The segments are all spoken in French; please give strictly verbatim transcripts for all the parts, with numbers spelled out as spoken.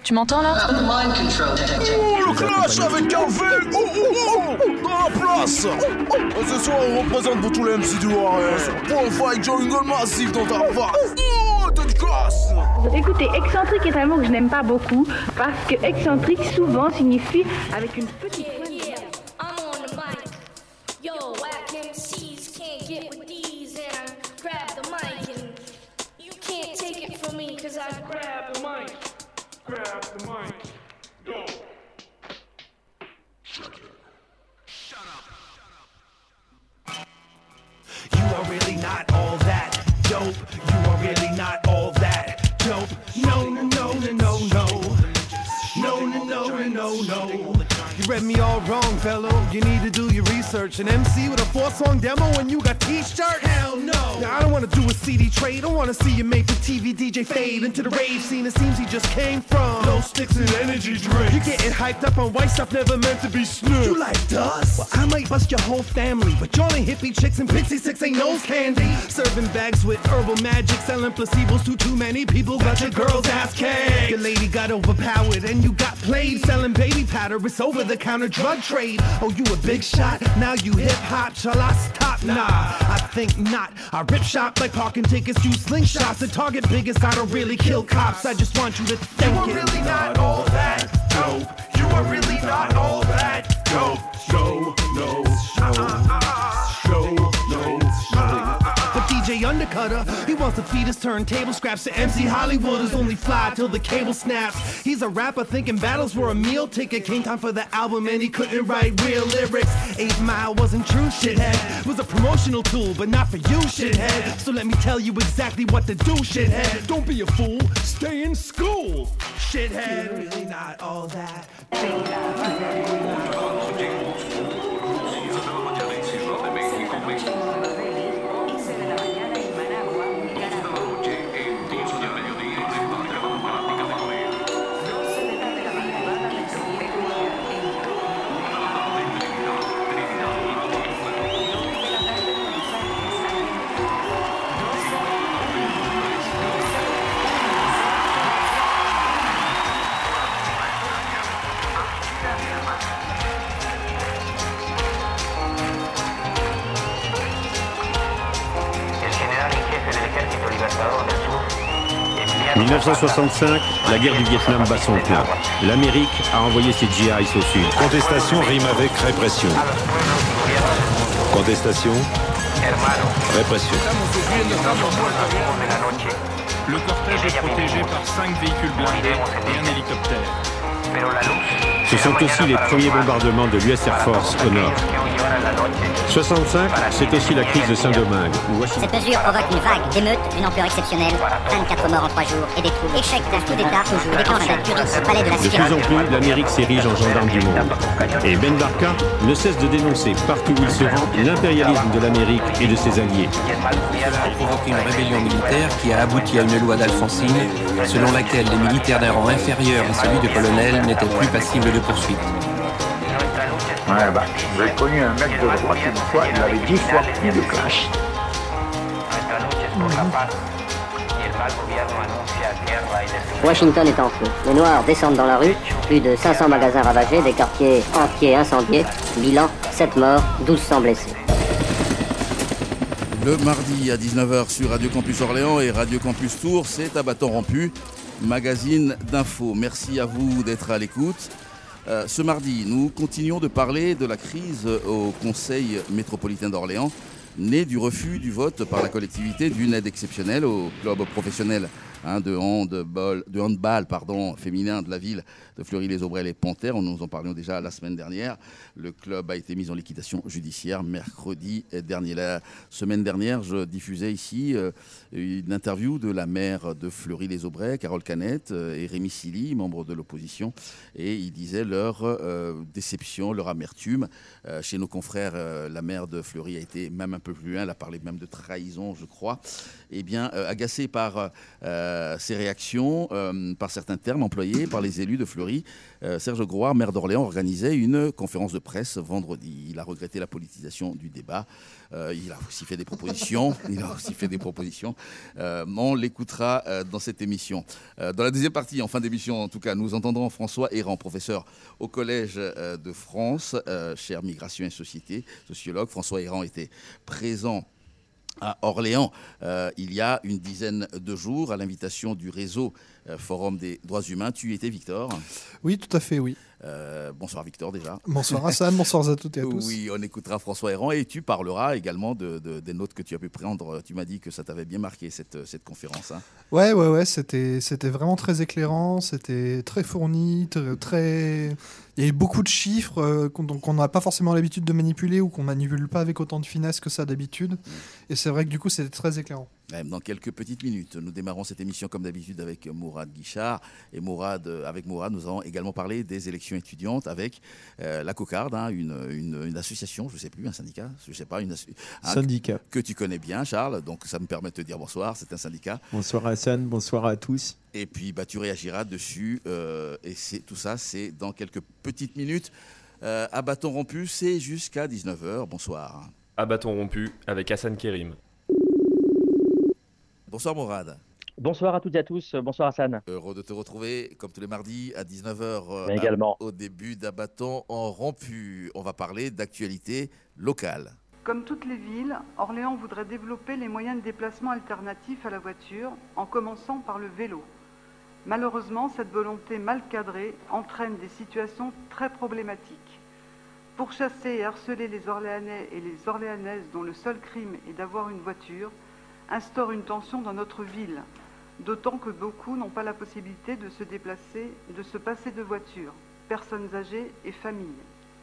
Tu m'entends là? Oh, le clash avec Calvé. Oh, oh, oh, dans la place. Oh, ce soir, on représente pour tous les M C du Loiret. Pour fight jungle massif dans ta face. Oh, t'es de classe. Écoutez, excentrique est un mot que je n'aime pas beaucoup parce que excentrique souvent signifie avec une petite pointe. Cause I grab the mic, grab the mic, yo. Shut up. Shut up. You are really not all that dope. You are really not all that dope. No, no, no, no, no, no. No, no, no, no, no, no. You read me all wrong, fellow. You need to do your research. An M C with a four-song demo and you got T-shirt? Hell no. Now I don't wanna do a C D trade. I wanna see you make the T V D J fade into the rave scene. It seems he just came from Glow Sticks and energy drinks. You're getting hyped up on white stuff never meant to be snooped. You like dust? Well, I might bust your whole family, but y'all ain't hippie chicks and Pixie Six ain't nose candy. Serving bags with herbal magic, selling placebos to too many people. Got your girl's ass cake. Your lady got overpowered and you got played. Selling baby powder, it's over the counter drug trade. Oh, you a big shot? Now you hip hop? Shall I stop? Nah, I think not. I rip shop like parking tickets, use slingshots. The target biggest, I don't really kill cops. I just want you to think you are it. Really not all that dope. You are really not all that dope. Show, no, show, show, no, show. But D J Undercutter, he wants to feed his turntable scraps to M C Hollywood is only fly till the cable snaps. He's a rapper thinking battles were a meal ticket. Came time for the album and he couldn't write real lyrics. Eight Mile wasn't true, shithead. Was a promotional tool, but not for you, shithead. So let me tell you exactly what to do, shithead. Don't be a fool, stay in school, shithead. You're really not all that. dix-neuf cent soixante-cinq, la guerre du Vietnam bat son plein. L'Amérique a envoyé ses G Is au sud. Contestation rime avec répression. Contestation, répression. Le cortège est protégé par cinq véhicules blindés et un hélicoptère. Ce sont aussi les premiers bombardements de l'U S Air Force au nord. soixante-cinq, c'est aussi la crise de Saint-Domingue. Cette mesure provoque une vague d'émeutes d'une ampleur exceptionnelle. vingt-quatre morts en trois jours et des troubles. Échec d'un coup d'État toujours déclenche un tuerie au palais de la De plus en plus, l'Amérique s'érige en gendarme du monde. Et Ben Barka ne cesse de dénoncer partout où il se rend l'impérialisme de l'Amérique et de ses alliés. Cela a provoqué une rébellion militaire qui a abouti à une loi d'Alfonsine selon laquelle les militaires d'un rang inférieur à celui de colonel n'étaient plus passibles de poursuite. Ouais, bah, j'ai connu un mec de droite une fois, il avait dix fois plus de clash. Washington est en feu. Les Noirs descendent dans la rue. Plus de cinq cents magasins ravagés, des quartiers entiers incendiés. Bilan, sept morts, douze cents blessés. Le mardi à dix-neuf heures sur Radio Campus Orléans et Radio Campus Tours, c'est à bâton rompu, magazine d'infos. Merci à vous d'être à l'écoute. Euh, ce mardi, nous continuons de parler de la crise au Conseil métropolitain d'Orléans, née du refus du vote par la collectivité d'une aide exceptionnelle au club professionnel hein, de handball, de handball pardon, féminin de la ville de Fleury-les-Aubrais, les Panthères. Nous en parlions déjà la semaine dernière. Le club a été mis en liquidation judiciaire mercredi dernier. La semaine dernière, je diffusais ici euh, une interview de la maire de Fleury-les-Aubrais, Carole Canette, euh, et Rémi Silly, membre de l'opposition. Et ils disaient leur euh, déception, leur amertume. Euh, chez nos confrères, euh, la maire de Fleury a été même un peu plus loin. Elle a parlé même de trahison, je crois. Eh bien, euh, agacée par... Euh, euh, ces réactions euh, par certains termes employés par les élus de Fleury. Euh, Serge Grouard, maire d'Orléans, organisait une conférence de presse vendredi. Il a regretté la politisation du débat. Euh, il a aussi fait des propositions. Il a aussi fait des propositions. Euh, on l'écoutera euh, dans cette émission. Euh, dans la deuxième partie, en fin d'émission, en tout cas, nous entendrons François Héran, professeur au Collège euh, de France, euh, chaire Migration et Société, sociologue. François Héran était présent à Orléans euh, il y a une dizaine de jours à l'invitation du réseau euh, Forum des droits humains. Tu y étais, Victor? Oui, tout à fait, oui. Euh, bonsoir Victor déjà. Bonsoir Hassan, bonsoir à toutes et à tous. Oui, on écoutera François Héran et tu parleras également de, de, des notes que tu as pu prendre. Tu m'as dit que ça t'avait bien marqué cette, cette conférence. Hein. Ouais, ouais, ouais, c'était, c'était vraiment très éclairant, c'était très fourni, très, très... Il y avait beaucoup de chiffres euh, qu'on qu'on n'a pas forcément l'habitude de manipuler ou qu'on manipule pas avec autant de finesse que ça d'habitude. Mmh. Et c'est vrai que du coup, c'était très éclairant. Dans quelques petites minutes, nous démarrons cette émission comme d'habitude avec Mourad Guichard. Et Mourad, avec Mourad, nous allons également parler des élections étudiantes avec euh, la Cocarde, hein, une, une, une association, je ne sais plus, un syndicat, je sais pas, une assu- un, syndicat que tu connais bien, Charles. Donc ça me permet de te dire bonsoir. C'est un syndicat. Bonsoir Hassan, bonsoir à tous. Et puis bah, tu réagiras dessus. Euh, et c'est, tout ça, c'est dans quelques petites minutes. Euh, à bâton rompu, c'est jusqu'à dix-neuf heures. Bonsoir. À bâton rompu avec Hassan Kérim. Bonsoir Mourad. Bonsoir à toutes et à tous, bonsoir Hassan. Heureux de te retrouver, comme tous les mardis, à dix-neuf heures, euh, également. À, au début d'À bâton en rompu. On va parler d'actualité locale. Comme toutes les villes, Orléans voudrait développer les moyens de déplacement alternatifs à la voiture, en commençant par le vélo. Malheureusement, cette volonté mal cadrée entraîne des situations très problématiques. Pourchasser et harceler les Orléanais et les Orléanaises dont le seul crime est d'avoir une voiture instaure une tension dans notre ville, d'autant que beaucoup n'ont pas la possibilité de se déplacer, de se passer de voiture, personnes âgées et familles.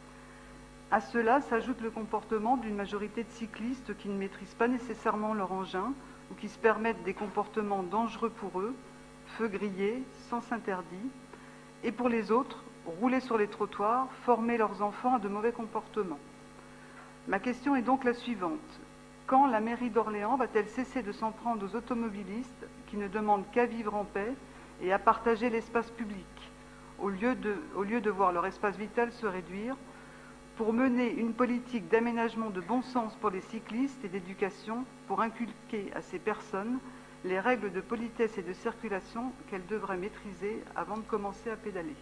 À cela s'ajoute le comportement d'une majorité de cyclistes qui ne maîtrisent pas nécessairement leur engin ou qui se permettent des comportements dangereux pour eux, feux grillés, sens interdits, et pour les autres, rouler sur les trottoirs, former leurs enfants à de mauvais comportements. Ma question est donc la suivante. Quand la mairie d'Orléans va-t-elle cesser de s'en prendre aux automobilistes qui ne demandent qu'à vivre en paix et à partager l'espace public, au lieu de, au lieu de voir leur espace vital se réduire, pour mener une politique d'aménagement de bon sens pour les cyclistes et d'éducation pour inculquer à ces personnes les règles de politesse et de circulation qu'elles devraient maîtriser avant de commencer à pédaler.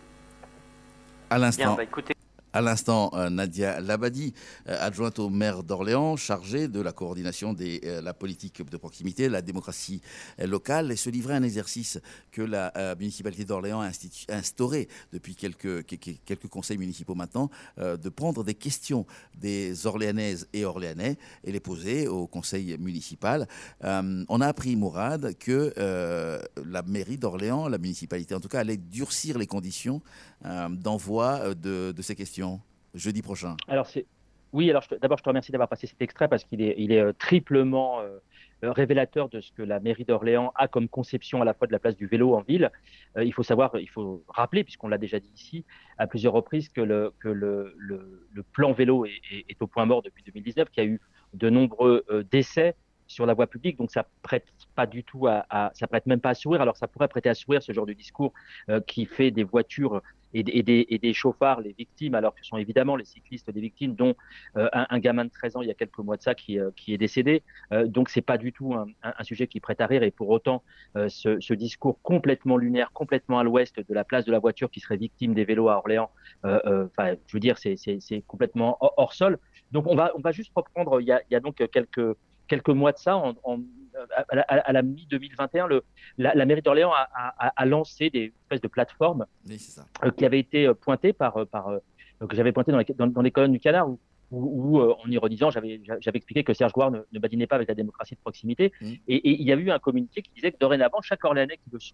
À l'instant. Bien, bah, écoutez... À l'instant, euh, Nadia Labadi, euh, adjointe au maire d'Orléans, chargée de la coordination de euh, la politique de proximité, la démocratie euh, locale, et se livrait à un exercice que la euh, municipalité d'Orléans a, institu- a instauré depuis quelques, quelques, quelques conseils municipaux maintenant, euh, de prendre des questions des Orléanaises et Orléanais et les poser au conseil municipal. Euh, on a appris, Mourad, que euh, la mairie d'Orléans, la municipalité en tout cas, allait durcir les conditions euh, d'envoi de, de ces questions. Jeudi prochain. Alors c'est oui. Alors je, d'abord, je te remercie d'avoir passé cet extrait parce qu'il est, il est euh, triplement euh, révélateur de ce que la mairie d'Orléans a comme conception à la fois de la place du vélo en ville. Euh, il faut savoir, il faut rappeler, puisqu'on l'a déjà dit ici à plusieurs reprises, que le que le, le, le plan vélo est, est, est au point mort depuis deux mille dix-neuf, qu'il y a eu de nombreux euh, décès sur la voie publique, donc ça prête pas du tout à, à ça prête même pas à sourire. Alors ça pourrait prêter à sourire ce genre de discours euh, qui fait des voitures et, et, des, et des chauffards les victimes, alors que ce sont évidemment les cyclistes des victimes, dont euh, un, un gamin de treize ans il y a quelques mois de ça qui, euh, qui est décédé. Euh, donc c'est pas du tout un, un, un sujet qui prête à rire, et pour autant euh, ce, ce discours complètement lunaire, complètement à l'ouest de la place de la voiture qui serait victime des vélos à Orléans, euh, euh, je veux dire c'est, c'est, c'est complètement hors, hors sol. Donc on va, on va juste reprendre, il y a, il y a donc quelques quelques mois de ça, en, en, à la, à la mi-deux mille vingt et un, le, la, la mairie d'Orléans a, a, a lancé des espèces de plateformes oui, c'est ça. Euh, qui avaient été pointées par, par euh, que j'avais pointées dans les, dans, dans les colonnes du Canard, où, où, où euh, en ironisant, j'avais, j'avais expliqué que Serge Grouard ne, ne badinait pas avec la démocratie de proximité. Mmh. Et, et il y a eu un communiqué qui disait que dorénavant, chaque Orléanais qui le souhaite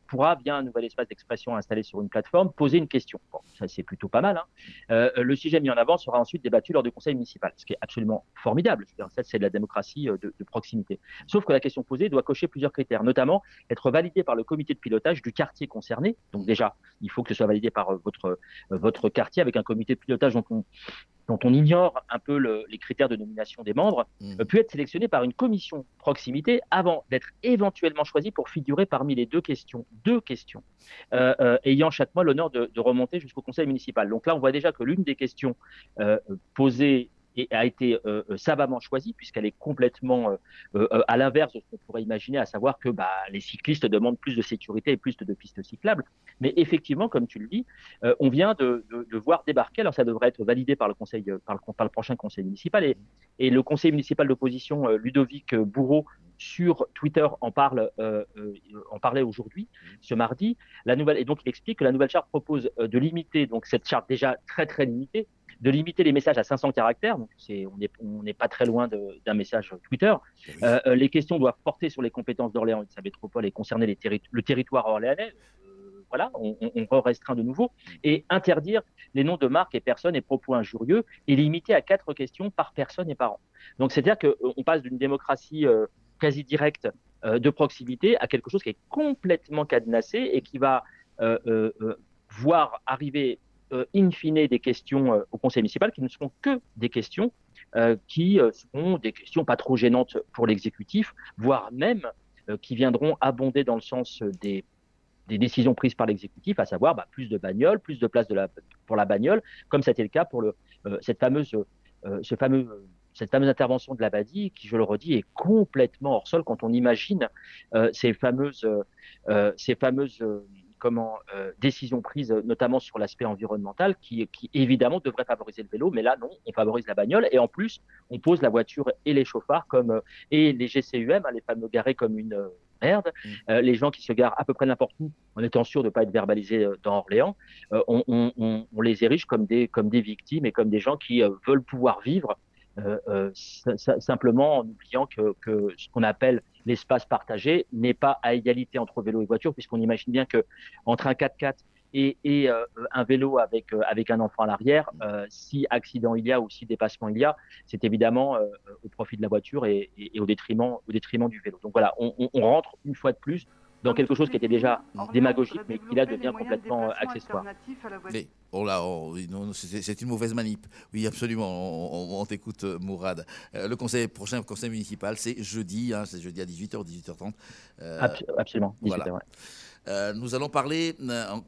pourra, via un nouvel espace d'expression installé sur une plateforme, poser une question. Bon, ça, c'est plutôt pas mal. Hein. Euh, le sujet mis en avant sera ensuite débattu lors du conseil municipal, ce qui est absolument formidable. Je veux dire, ça, c'est de la démocratie de, de proximité. Sauf que la question posée doit cocher plusieurs critères, notamment être validée par le comité de pilotage du quartier concerné. Donc déjà, il faut que ce soit validé par euh, votre, euh, votre quartier avec un comité de pilotage dont on, dont on ignore un peu le, les critères de nomination des membres, mmh. euh, peut être sélectionné par une commission proximité avant d'être éventuellement choisi pour figurer parmi les deux questions, deux questions, euh, euh, ayant chaque mois l'honneur de, de remonter jusqu'au conseil municipal. Donc là, on voit déjà que l'une des questions euh, posées et a été euh, savamment choisie, puisqu'elle est complètement euh, euh, à l'inverse de ce qu'on pourrait imaginer, à savoir que bah, les cyclistes demandent plus de sécurité et plus de, de pistes cyclables. Mais effectivement, comme tu le dis, euh, on vient de, de, de voir débarquer, alors ça devrait être validé par le, conseil, par le, par le prochain conseil municipal, et, et le conseil municipal d'opposition, euh, Ludovic Bourreau, sur Twitter en, parle, euh, euh, en parlait aujourd'hui, ce mardi. La nouvelle, et donc il explique que la nouvelle charte propose euh, de limiter, donc cette charte déjà très très limitée, de limiter les messages à cinq cents caractères, donc c'est, on n'est on n'est pas très loin de, d'un message Twitter. Oui. Euh, les questions doivent porter sur les compétences d'Orléans et de sa métropole et concerner les terri- le territoire orléanais. Euh, voilà, on, on restreint de nouveau. Et interdire les noms de marques et personnes et propos injurieux et limiter à quatre questions par personne et par an. Donc c'est-à-dire qu'on passe d'une démocratie euh, quasi directe euh, de proximité à quelque chose qui est complètement cadenassé et qui va euh, euh, euh, voir arriver Euh, in fine des questions euh, au conseil municipal qui ne seront que des questions euh, qui euh, seront des questions pas trop gênantes pour l'exécutif, voire même euh, qui viendront abonder dans le sens des, des décisions prises par l'exécutif, à savoir bah, plus de bagnoles, plus de place de la, pour la bagnole, comme ça a été le cas pour le, euh, cette, fameuse, euh, ce fameux, cette fameuse intervention de l'Abadie, qui, je le redis, est complètement hors sol quand on imagine euh, ces fameuses, euh, ces fameuses euh, comment euh, décisions prises notamment sur l'aspect environnemental qui, qui évidemment devrait favoriser le vélo, mais là non, on favorise la bagnole et en plus on pose la voiture et les chauffards comme euh, et les G C U M, hein, les fameux garés comme une euh, merde, mmh. euh, les gens qui se garent à peu près n'importe où en étant sûrs de ne pas être verbalisés euh, dans Orléans, euh, on, on, on, on les érige comme des, comme des victimes et comme des gens qui euh, veulent pouvoir vivre euh, euh, s- simplement en oubliant que, que ce qu'on appelle l'espace partagé n'est pas à égalité entre vélo et voiture, puisqu'on imagine bien que entre un quatre-quatre et, et euh, un vélo avec euh, avec un enfant à l'arrière, euh, si accident il y a ou si dépassement il y a, c'est évidemment euh, au profit de la voiture et, et, et au détriment au détriment du vélo. Donc voilà, on, on, on rentre une fois de plus dans quelque chose qui était déjà démagogique, mais qui là devient complètement accessoire. Mais, oh là, oh, non, c'est, c'est une mauvaise manip. Oui, absolument. On, on, on t'écoute, Mourad. Euh, le conseil, prochain conseil municipal, c'est jeudi. Hein, c'est jeudi à dix-huit heures, dix-huit heures trente. Euh, Abs- absolument. Voilà. Ouais. Euh, nous allons parler,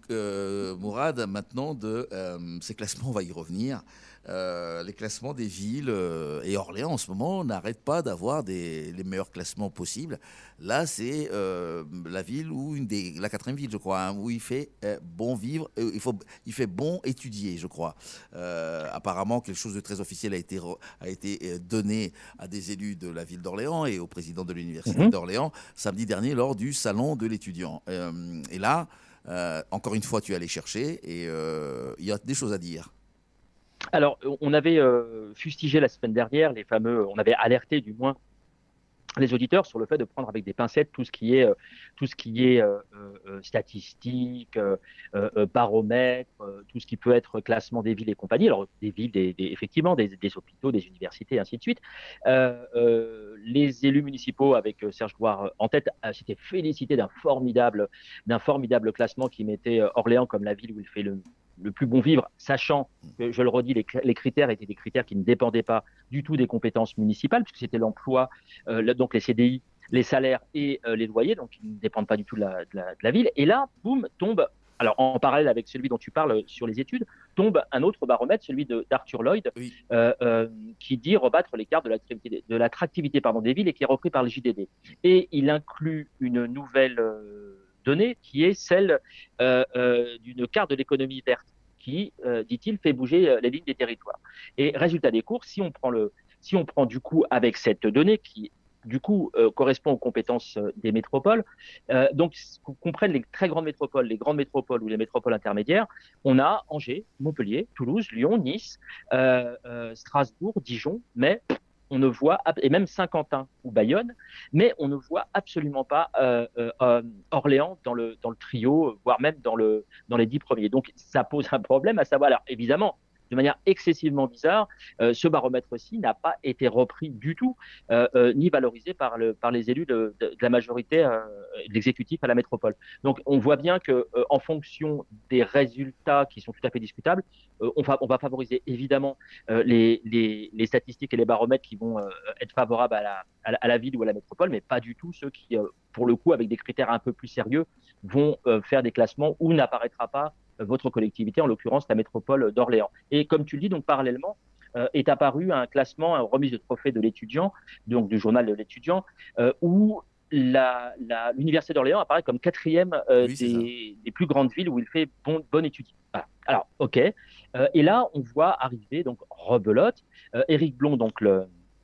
euh, Mourad, maintenant de euh, ces classements. On va y revenir. Euh, les classements des villes euh, et Orléans en ce moment n'arrête pas d'avoir des, les meilleurs classements possibles. Là, c'est euh, la ville où une des, la quatrième ville, je crois, hein, où il fait euh, bon vivre, euh, il, faut, il fait bon étudier, je crois. Euh, apparemment, quelque chose de très officiel a été, a été donné à des élus de la ville d'Orléans et au président de l'université mmh. d'Orléans samedi dernier lors du salon de l'étudiant. Euh, et là, euh, encore une fois, tu es allé chercher et euh, il y a des choses à dire. Alors, on avait euh, fustigé la semaine dernière les fameux, on avait alerté du moins les auditeurs sur le fait de prendre avec des pincettes tout ce qui est, euh, tout ce qui est euh, euh, statistique, euh, euh, baromètre, euh, tout ce qui peut être classement des villes et compagnie. Alors, des villes, des, des, effectivement, des, des hôpitaux, des universités, et ainsi de suite. Euh, euh, les élus municipaux, avec Serge Gouard en tête, euh, s'étaient félicités d'un formidable, d'un formidable classement qui mettait Orléans comme la ville où il fait le le plus bon vivre, sachant que, je le redis, les, les critères étaient des critères qui ne dépendaient pas du tout des compétences municipales, puisque c'était l'emploi, euh, le, donc les C D I, les salaires et euh, les loyers, donc ils ne dépendent pas du tout de la, de la, de la ville. Et là, boum, tombe, alors en parallèle avec celui dont tu parles sur les études, tombe un autre baromètre, celui de, d'Arthur Lloyd, oui. euh, euh, qui dit rebattre l'écart de l'attractivité, de l'attractivité pardon, des villes et qui est repris par le J D D. Et il inclut une nouvelle... Euh, donnée qui est celle euh, euh, d'une carte de l'économie verte qui, euh, dit-il, fait bouger euh, les lignes des territoires. Et résultat des courses, si on prend le, si on prend du coup avec cette donnée qui du coup euh, correspond aux compétences euh, des métropoles, euh, donc qu'on comprenne les très grandes métropoles, les grandes métropoles ou les métropoles intermédiaires, on a Angers, Montpellier, Toulouse, Lyon, Nice, euh, euh, Strasbourg, Dijon, mais on ne voit, et même Saint-Quentin ou Bayonne, mais on ne voit absolument pas euh, euh, Orléans dans le, dans le trio, voire même dans, le, dans les dix premiers. Donc ça pose un problème, à savoir, alors évidemment, de manière excessivement bizarre, euh, ce baromètre-ci n'a pas été repris du tout, euh, euh, ni valorisé par, le, par les élus de, de, de la majorité euh, de l'exécutif à la métropole. Donc on voit bien que, euh, en fonction des résultats qui sont tout à fait discutables, euh, on, va, on va favoriser évidemment euh, les, les, les statistiques et les baromètres qui vont euh, être favorables à la, à, la, à la ville ou à la métropole, mais pas du tout ceux qui, euh, pour le coup, avec des critères un peu plus sérieux, vont euh, faire des classements où n'apparaîtra pas votre collectivité, en l'occurrence la métropole d'Orléans. Et comme tu le dis, donc parallèlement, euh, est apparu un classement, un remise de trophée de l'étudiant, donc du journal de l'étudiant, euh, où la, la, l'université d'Orléans apparaît comme quatrième euh, oui, des, des plus grandes villes où il fait bon, bonne étude. Voilà. Alors, ok. Euh, et là, on voit arriver, donc rebelote, euh, Éric Blond, donc le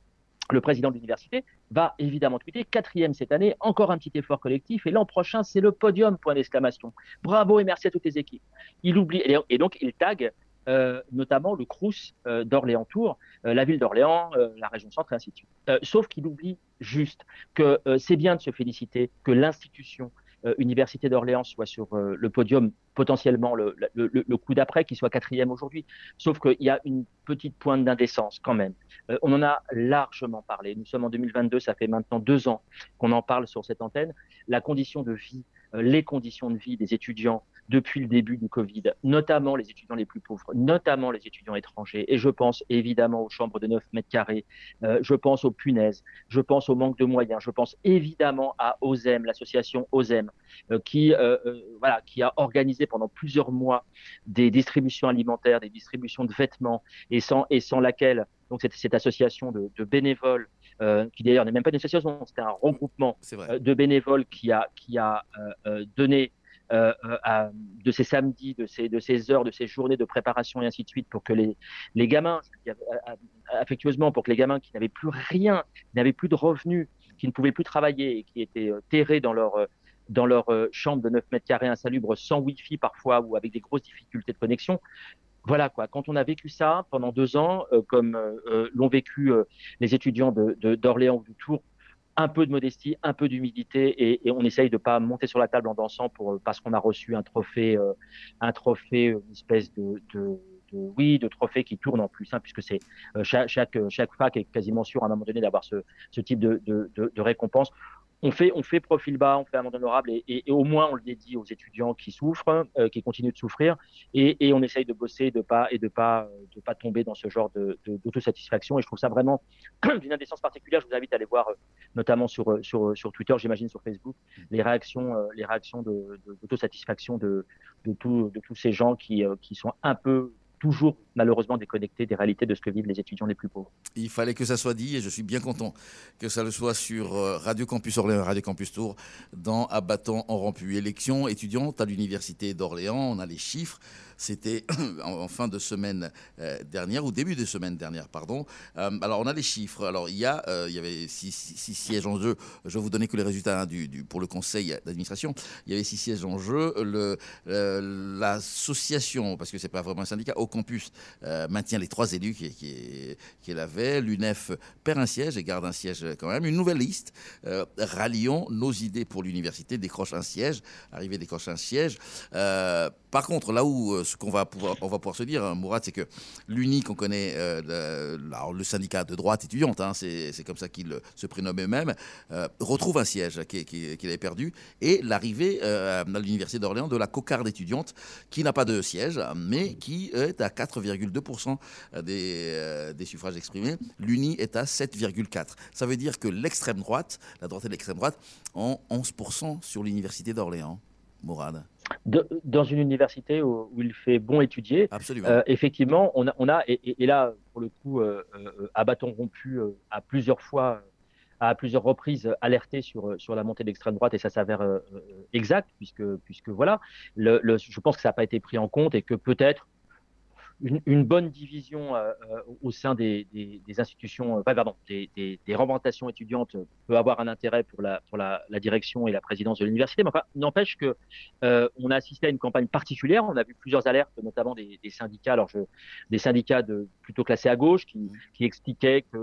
Le président de l'université va évidemment tweeter quatrième cette année, encore un petit effort collectif, et l'an prochain, c'est le podium, point d'exclamation. Bravo et merci à toutes les équipes. Il oublie, et donc il tag euh, notamment le Crous euh, d'Orléans-Tours, euh, la ville d'Orléans, euh, la région centre, et ainsi de suite. Euh, sauf qu'il oublie juste que euh, c'est bien de se féliciter que l'institution euh, Université d'Orléans soit sur euh, le podium, potentiellement le, le, le, le coup d'après, qu'il soit quatrième aujourd'hui. Sauf qu'il y a une petite pointe d'indécence quand même. Euh, on en a largement parlé. Nous sommes en deux mille vingt-deux, ça fait maintenant deux ans qu'on en parle sur cette antenne. La condition de vie, euh, les conditions de vie des étudiants depuis le début du Covid, notamment les étudiants les plus pauvres, notamment les étudiants étrangers. Et je pense évidemment aux chambres de neuf mètres carrés, euh, je pense aux punaises, je pense au manque de moyens, je pense évidemment à OSEM, l'association OSEM, euh, qui, euh, euh, voilà, qui a organisé pendant plusieurs mois des distributions alimentaires, des distributions de vêtements, et sans, et sans laquelle, donc cette, cette association de, de bénévoles, euh, qui d'ailleurs n'est même pas une association, c'était un regroupement euh, de bénévoles qui a, qui a euh, euh, donné Euh, euh, de ces samedis, de ces, de ces heures, de ces journées de préparation et ainsi de suite, pour que les, les gamins, affectueusement, pour que les gamins qui n'avaient plus rien, qui n'avaient plus de revenus, qui ne pouvaient plus travailler et qui étaient euh, terrés dans leur, euh, dans leur euh, chambre de neuf mètres carrés insalubre, sans Wi-Fi parfois, ou avec des grosses difficultés de connexion. Voilà quoi, quand on a vécu ça pendant deux ans, euh, comme euh, l'ont vécu euh, les étudiants de, de, d'Orléans ou de Tours, un peu de modestie, un peu d'humilité, et, et on essaye de pas monter sur la table en dansant pour, parce qu'on a reçu un trophée, euh, un trophée, une espèce de, de, de, oui, de trophée qui tourne en plus, hein, puisque c'est euh, chaque, chaque, chaque fac est quasiment sûr à un moment donné d'avoir ce, ce type de, de, de, de récompense. On fait, on fait profil bas, on fait amende honorable, et, et, et au moins on le dédie aux étudiants qui souffrent, euh, qui continuent de souffrir, et, et on essaye de bosser, de pas et de pas de pas tomber dans ce genre de, de, d'autosatisfaction. Et je trouve ça vraiment d'une indécence particulière. Je vous invite à aller voir, euh, notamment sur sur sur Twitter, j'imagine sur Facebook, les réactions, euh, les réactions de, de, d'autosatisfaction de de tous de tous ces gens qui euh, qui sont un peu toujours malheureusement déconnectés des réalités de ce que vivent les étudiants les plus pauvres. Il fallait que ça soit dit, et je suis bien content que ça le soit sur Radio Campus Orléans et Radio Campus Tours dans À bâton en rompu. Élection étudiante à l'Université d'Orléans, on a les chiffres. C'était en fin de semaine euh, dernière, ou début de semaine dernière, pardon. Euh, alors, on a les chiffres. Alors, il y, a, euh, il y avait six, six, six sièges en jeu. Je vais vous donner que les résultats hein, du, du, pour le conseil d'administration. Il y avait six sièges en jeu. Le, euh, l'association, parce que c'est pas vraiment un syndicat, au campus, euh, maintient les trois élus qui, qui, qui l'avaient. L'U N E F perd un siège et garde un siège quand même. Une nouvelle liste. Euh, Rallions nos idées pour l'université décroche un siège. Arrivé décroche un siège. Euh, par contre, là où ce qu'on va pouvoir, on va pouvoir se dire, hein, Mourad, c'est que l'Uni qu'on connaît, euh, le, alors, le syndicat de droite étudiante, hein, c'est, c'est comme ça qu'ils se prénomment eux-mêmes, euh, retrouve un siège qu'il, qu'il, qu'il avait perdu, et l'arrivée euh, à l'Université d'Orléans de la cocarde étudiante, qui n'a pas de siège, mais qui est à quatre virgule deux pour cent des, euh, des suffrages exprimés. L'Uni est à sept virgule quatre pour cent. Ça veut dire que l'extrême droite, la droite et l'extrême droite, ont onze pour cent sur l'Université d'Orléans. Mourad. De, dans une université où, où il fait bon étudier, euh, effectivement, on a, on a et, et, et là, pour le coup, euh, euh, à bâton rompu, euh, à plusieurs fois, à plusieurs reprises, alerté sur, sur la montée de l'extrême droite, et ça s'avère euh, exact, puisque, puisque voilà, le, le, je pense que ça n'a pas été pris en compte, et que peut-être Une, une bonne division euh, au sein des, des, des institutions, euh, pardon, des, des, des représentations étudiantes peut avoir un intérêt pour la, pour la, la direction et la présidence de l'université. Mais enfin, n'empêche que euh, on a assisté à une campagne particulière. On a vu plusieurs alertes, notamment des, des syndicats, alors je, des syndicats de plutôt classés à gauche, qui, qui expliquaient que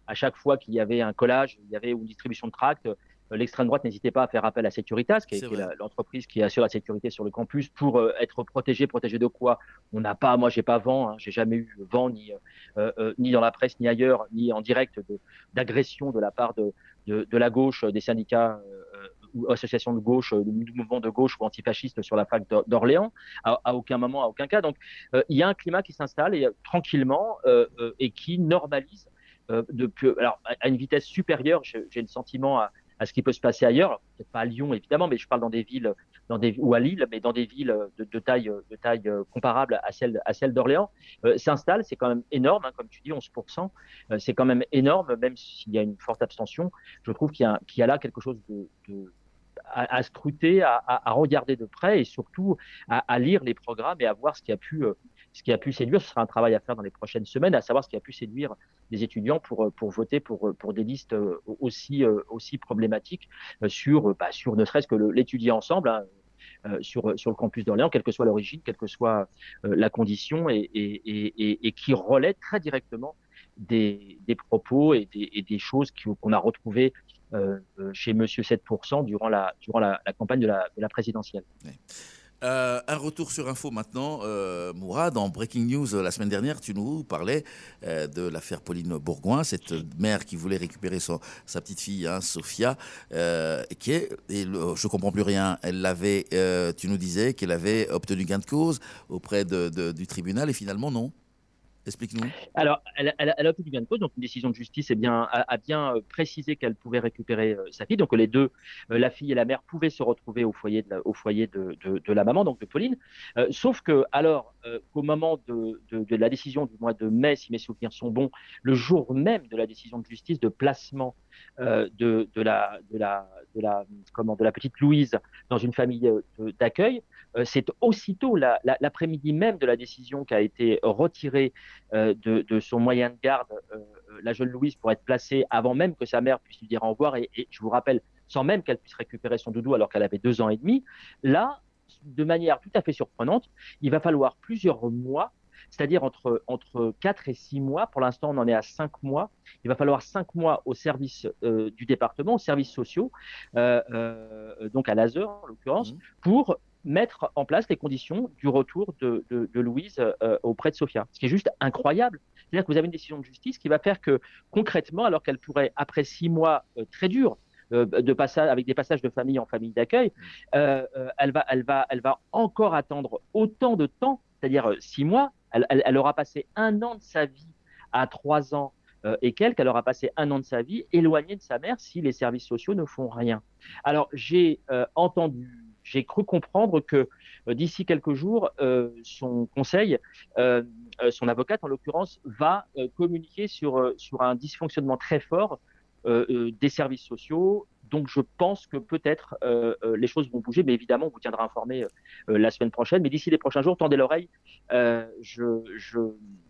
à chaque fois qu'il y avait un collage, il y avait une distribution de tracts, euh, l'extrême droite n'hésitait pas à faire appel à Securitas, qui est, qui est la, l'entreprise qui assure la sécurité sur le campus, pour euh, être protégé. Protégé de quoi? On n'a pas, moi j'ai pas vent, hein, j'ai jamais eu vent ni euh, euh, ni dans la presse ni ailleurs, ni en direct de, d'agression de la part de, de, de la gauche, des syndicats euh, ou associations de gauche, de mouvements de gauche ou antifascistes sur la fac d'Orléans, à, à aucun moment, à aucun cas. Donc euh, il y a un climat qui s'installe et, tranquillement euh, euh, et qui normalise euh, depuis, alors à une vitesse supérieure. J'ai, j'ai le sentiment à à ce qui peut se passer ailleurs, alors, peut-être pas à Lyon évidemment, mais je parle dans des villes, dans des ou à Lille, mais dans des villes de, de taille, de taille comparable à celle, à celle d'Orléans, euh, s'installe. C'est quand même énorme, hein, comme tu dis, onze pour cent. Euh, c'est quand même énorme, même s'il y a une forte abstention. Je trouve qu'il y a, qu'il y a là quelque chose de, de à, à scruter, à, à, à regarder de près et surtout à, à lire les programmes et à voir ce qui a pu euh, ce qui a pu séduire. Ce sera un travail à faire dans les prochaines semaines, à savoir ce qui a pu séduire des étudiants pour, pour voter pour, pour des listes aussi, aussi problématiques sur, bah, sur ne serait-ce que le, l'étudier ensemble, hein, euh, sur, sur le campus d'Orléans, quelle que soit l'origine, quelle que soit euh, la condition, et, et, et, et qui relaie très directement des, des propos et des, et des choses qu'on a retrouvées euh, chez Monsieur sept pour cent durant la, durant la, la campagne de la, de la présidentielle. Oui. Euh, un retour sur info maintenant, euh, Mourad, en Breaking News euh, la semaine dernière, tu nous parlais euh, de l'affaire Pauline Bourgoin, cette mère qui voulait récupérer son, sa petite fille, hein, Sophia, euh, qui est, et le, je comprends plus rien, elle l'avait, euh, tu nous disais qu'elle avait obtenu gain de cause auprès de, de, du tribunal et finalement non. Explique-nous. Alors, elle, elle, elle a obtenu gain de cause, donc une décision de justice eh bien, a, a bien précisé qu'elle pouvait récupérer euh, sa fille. Donc les deux, euh, la fille et la mère, pouvaient se retrouver au foyer de la, au foyer de, de, de la maman, donc de Pauline. Euh, sauf que, alors, euh, qu'au moment de, de, de la décision du mois de mai, si mes souvenirs sont bons, le jour même de la décision de justice de placement euh, de, de, la, de, la, de, la, comment, de la petite Louise dans une famille de, d'accueil, euh, c'est aussitôt la, la, l'après-midi même de la décision qu'a été retirée Euh, de, de son moyen de garde, euh, la jeune Louise, pour être placée avant même que sa mère puisse lui dire au revoir, et, et je vous rappelle, sans même qu'elle puisse récupérer son doudou alors qu'elle avait deux ans et demi. Là, de manière tout à fait surprenante, il va falloir plusieurs mois, c'est-à-dire entre, entre quatre et six mois, pour l'instant on en est à cinq mois, il va falloir cinq mois au service euh, du département, aux services sociaux, euh, euh, donc à l'A S E en l'occurrence, mmh. pour mettre en place les conditions du retour de, de, de Louise euh, auprès de Sophia. Ce qui est juste incroyable. C'est-à-dire que vous avez une décision de justice qui va faire que, concrètement, alors qu'elle pourrait, après six mois euh, très durs, euh, de passage, avec des passages de famille en famille d'accueil, euh, euh, elle, va, elle, va, elle va encore attendre autant de temps, c'est-à-dire euh, six mois. Elle, elle, elle aura passé un an de sa vie à trois ans euh, et quelques. Elle aura passé un an de sa vie éloignée de sa mère si les services sociaux ne font rien. Alors, j'ai euh, entendu J'ai cru comprendre que euh, d'ici quelques jours, euh, son conseil, euh, euh, son avocate en l'occurrence, va euh, communiquer sur, euh, sur un dysfonctionnement très fort euh, euh, des services sociaux. Donc je pense que peut-être euh, euh, les choses vont bouger, mais évidemment on vous tiendra informé euh, la semaine prochaine. Mais d'ici les prochains jours, tendez l'oreille. Euh, je, je,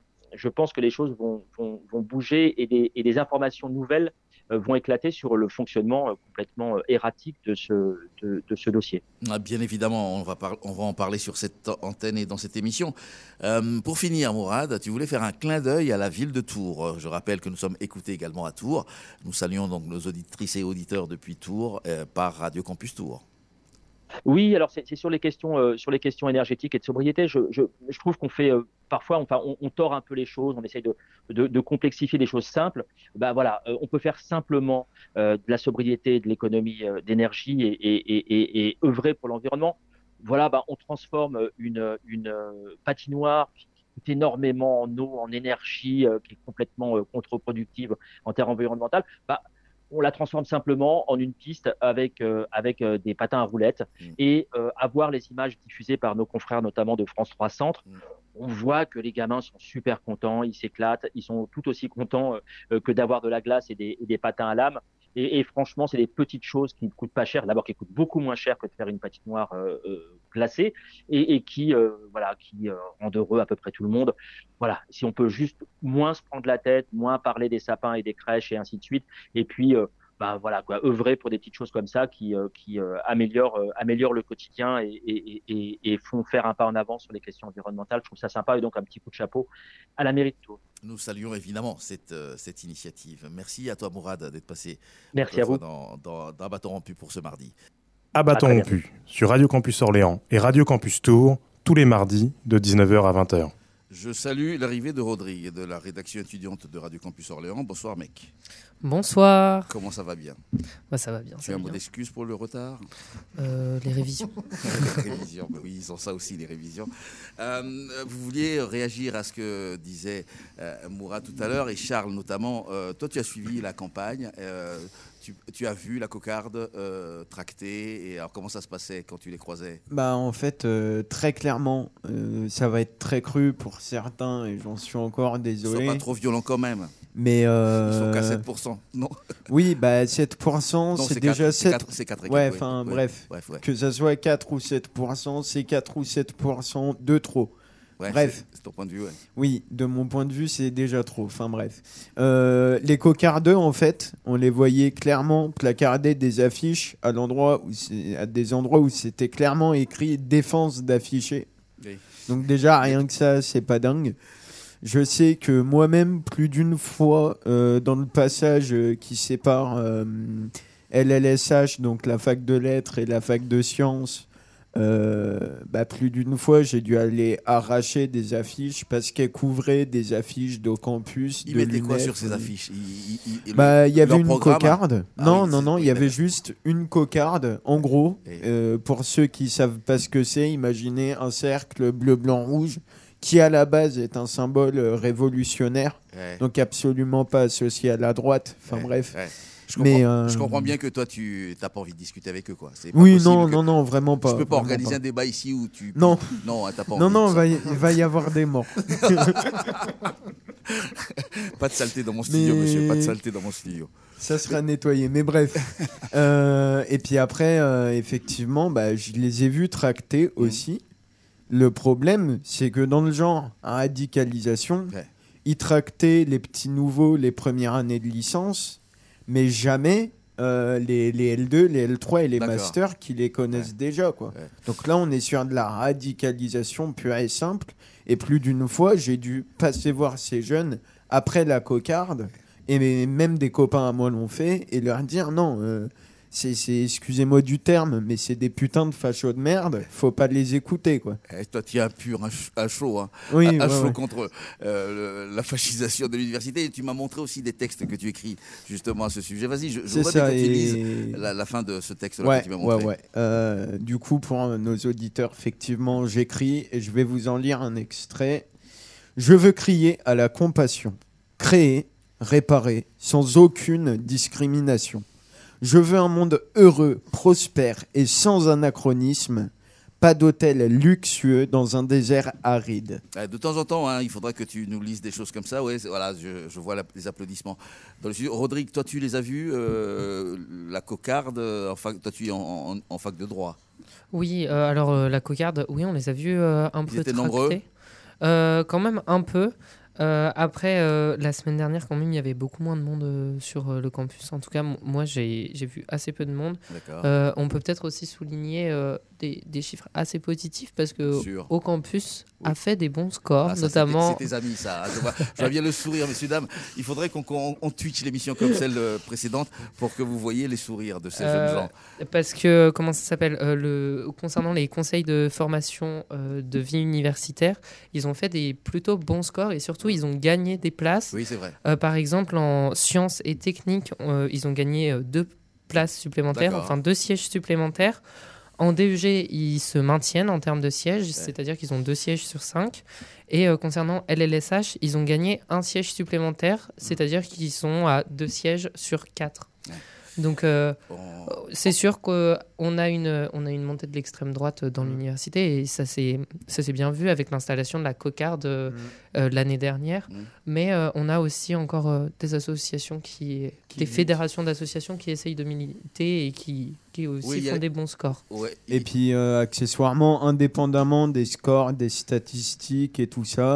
je pense que les choses vont, vont, vont bouger et des, et des informations nouvelles vont éclater sur le fonctionnement complètement erratique de ce, de, de ce dossier. Bien évidemment, on va, par, on va en parler sur cette antenne et dans cette émission. Euh, pour finir, Mourad, tu voulais faire un clin d'œil à la ville de Tours. Je rappelle que nous sommes écoutés également à Tours. Nous saluons donc nos auditrices et auditeurs depuis Tours euh, par Radio Campus Tours. Oui, alors c'est, c'est sur les questions, euh, sur les questions énergétiques et de sobriété. Je, je, je trouve qu'on fait euh, parfois, enfin, on, on tord un peu les choses. On essaye de, de, de complexifier des choses simples. Ben voilà, euh, on peut faire simplement euh, de la sobriété, de l'économie euh, d'énergie et, et, et, et, et œuvrer pour l'environnement. Voilà, ben on transforme une, une euh, patinoire qui coûte énormément en eau, en énergie, euh, qui est complètement euh, contre-productive en termes environnementales. Ben, on la transforme simplement en une piste avec, euh, avec euh, des patins à roulettes mmh. et euh, à voir les images diffusées par nos confrères, notamment de France trois Centre, mmh. on voit que les gamins sont super contents, ils s'éclatent, ils sont tout aussi contents euh, que d'avoir de la glace et des, et des patins à lame. Et, et franchement, c'est des petites choses qui ne coûtent pas cher, d'abord qui coûtent beaucoup moins cher que de faire une patinoire euh, euh, glacée et, et qui, euh, voilà, qui euh, rendent heureux à peu près tout le monde. Voilà, si on peut juste moins se prendre la tête, moins parler des sapins et des crèches et ainsi de suite, et puis euh, bah, voilà, quoi, œuvrer pour des petites choses comme ça qui, euh, qui euh, améliorent, euh, améliorent le quotidien et, et, et, et font faire un pas en avant sur les questions environnementales. Je trouve ça sympa et donc un petit coup de chapeau à la mairie de Tours. Nous saluons évidemment cette, euh, cette initiative. Merci à toi Mourad d'être passé Merci à vous. dans, dans, dans Bâton rompu pour ce mardi. À Bâton rompu, sur Radio Campus Orléans et Radio Campus Tours, tous les mardis de dix-neuf heures à vingt heures. Je salue l'arrivée de Rodrigue de la rédaction étudiante de Radio Campus Orléans. Bonsoir mec. Bonsoir. Comment ça va bien? Bah, ça va bien. Tu as un mot d'excuse pour le retard? euh, Les révisions. Les révisions, bah oui, ils ont ça aussi, les révisions. Euh, vous vouliez réagir à ce que disait euh, Mourad tout à l'heure et Charles notamment. Euh, toi, tu as suivi la campagne. Euh, Tu, tu as vu la cocarde euh, tractée, et alors comment ça se passait quand tu les croisais? Bah en fait euh, très clairement euh, ça va être très cru pour certains et j'en suis encore désolé. Sois pas trop violent quand même. Mais euh... ils sont qu'à sept pour cent, non? Oui, bah sept pour cent non, c'est, c'est déjà quatre, sept. C'est quatre, c'est quatre ouais, équipes, enfin ouais, bref, bref, ouais. Que ça soit quatre ou sept pour cent, c'est quatre ou sept pour cent de trop. Ouais, bref, c'est, c'est ton point de vue, ouais. Oui, de mon point de vue, c'est déjà trop. Enfin bref, euh, les cocardeux, en fait, on les voyait clairement placarder des affiches à l'endroit où c'est, à des endroits où c'était clairement écrit défense d'afficher. Oui. Donc déjà rien que ça, c'est pas dingue. Je sais que moi-même, plus d'une fois, euh, dans le passage euh, qui sépare euh, L L S H, donc la fac de lettres, et la fac de sciences. Euh, bah plus d'une fois j'ai dû aller arracher des affiches parce qu'elles couvraient des affiches de campus. Ils de mettaient l'U N E F. quoi sur ces affiches? il, il, il, Bah il y avait une programme. cocarde. Ah non oui, non non, il y avait d'accord. juste une cocarde. En gros, euh, pour ceux qui savent pas ce que c'est, imaginez un cercle bleu blanc rouge qui à la base est un symbole révolutionnaire, ouais. donc absolument pas associé à la droite. Enfin ouais, bref. Ouais. Je comprends, Mais euh... je comprends bien que toi, tu n'as pas envie de discuter avec eux, quoi. C'est pas oui, non, que... non, non, vraiment pas. Je peux pas organiser pas. un débat ici où tu. Non, non, t'as pas envie. Non, non, il va, y... va y avoir des morts. Pas de saleté dans mon studio, Mais... monsieur. Pas de saleté dans mon studio. Ça sera nettoyé. Mais bref. euh, et puis après, euh, effectivement, bah, je les ai vus tracter aussi. Mmh. Le problème, c'est que dans le genre radicalisation, ouais. ils tractaient les petits nouveaux les premières années de licence. Mais jamais euh, les, les L deux, les L trois et les D'accord. masters qui les connaissent ouais. déjà. Quoi. Ouais. Donc là, on est sur de la radicalisation pure et simple. Et plus d'une fois, j'ai dû passer voir ces jeunes après la cocarde. Et même des copains à moi l'ont fait. Et leur dire non, euh, c'est, c'est, excusez-moi du terme, mais c'est des putains de fachos de merde. Faut pas les écouter. Quoi. Et toi, tu es un pur, un, ch- un chaud. Hein. Oui, un, un ouais, chaud ouais. contre euh, le, la fascisation de l'université. Et tu m'as montré aussi des textes que tu écris justement à ce sujet. Vas-y, je, je voudrais que tu lises et... la, la fin de ce texte-là ouais, que tu m'as montré. Ouais, ouais. Euh, du coup, pour nos auditeurs, effectivement, j'écris et je vais vous en lire un extrait. Je veux crier à la compassion, créer, réparer, sans aucune discrimination. Je veux un monde heureux, prospère et sans anachronisme. Pas d'hôtel luxueux dans un désert aride. De temps en temps, hein, il faudra que tu nous lises des choses comme ça. Ouais, voilà, je, je vois la, les applaudissements. Dans le studio. Rodrigue, toi, tu les as vus, euh, la cocarde, euh, enfin, toi, tu es en, en, en fac de droit. Oui, euh, alors euh, la cocarde, oui, on les a vus euh, un Ils peu étaient tractés. nombreux euh, Quand même un peu. Euh, après, euh, la semaine dernière, quand même, il y avait beaucoup moins de monde euh, sur euh, le campus. En tout cas, m- moi, j'ai, j'ai vu assez peu de monde. Euh, on peut peut-être aussi souligner euh, des, des chiffres assez positifs parce que au campus oui. a fait des bons scores, ah, ça, notamment. C'est tes amis, ça. Je vois, je vois bien le sourire, messieurs dames. Il faudrait qu'on, qu'on on twitch l'émission comme celle précédente pour que vous voyiez les sourires de ces euh, jeunes gens. Parce que comment ça s'appelle euh, le concernant les conseils de formation euh, de vie universitaire, ils ont fait des plutôt bons scores et surtout ils ont gagné des places. Oui, c'est vrai. Euh, par exemple, en sciences et techniques, euh, ils ont gagné euh, deux places supplémentaires, D'accord. enfin deux sièges supplémentaires. En D E G, ils se maintiennent en termes de sièges, ouais. c'est-à-dire qu'ils ont deux sièges sur cinq. Et euh, concernant L L S H, ils ont gagné un siège supplémentaire, mmh. c'est-à-dire qu'ils sont à deux sièges sur quatre. Ouais. Donc, euh, bon. c'est sûr qu'on a une, on a une montée de l'extrême droite dans mmh. l'université et ça s'est, ça s'est bien vu avec l'installation de la cocarde euh, mmh. euh, l'année dernière. Mmh. Mais euh, on a aussi encore euh, des associations, qui, qui des fédérations d'associations qui essayent de militer et qui, qui aussi oui, font a... des bons scores. Ouais. Et, et puis, euh, accessoirement, indépendamment des scores, des statistiques et tout ça,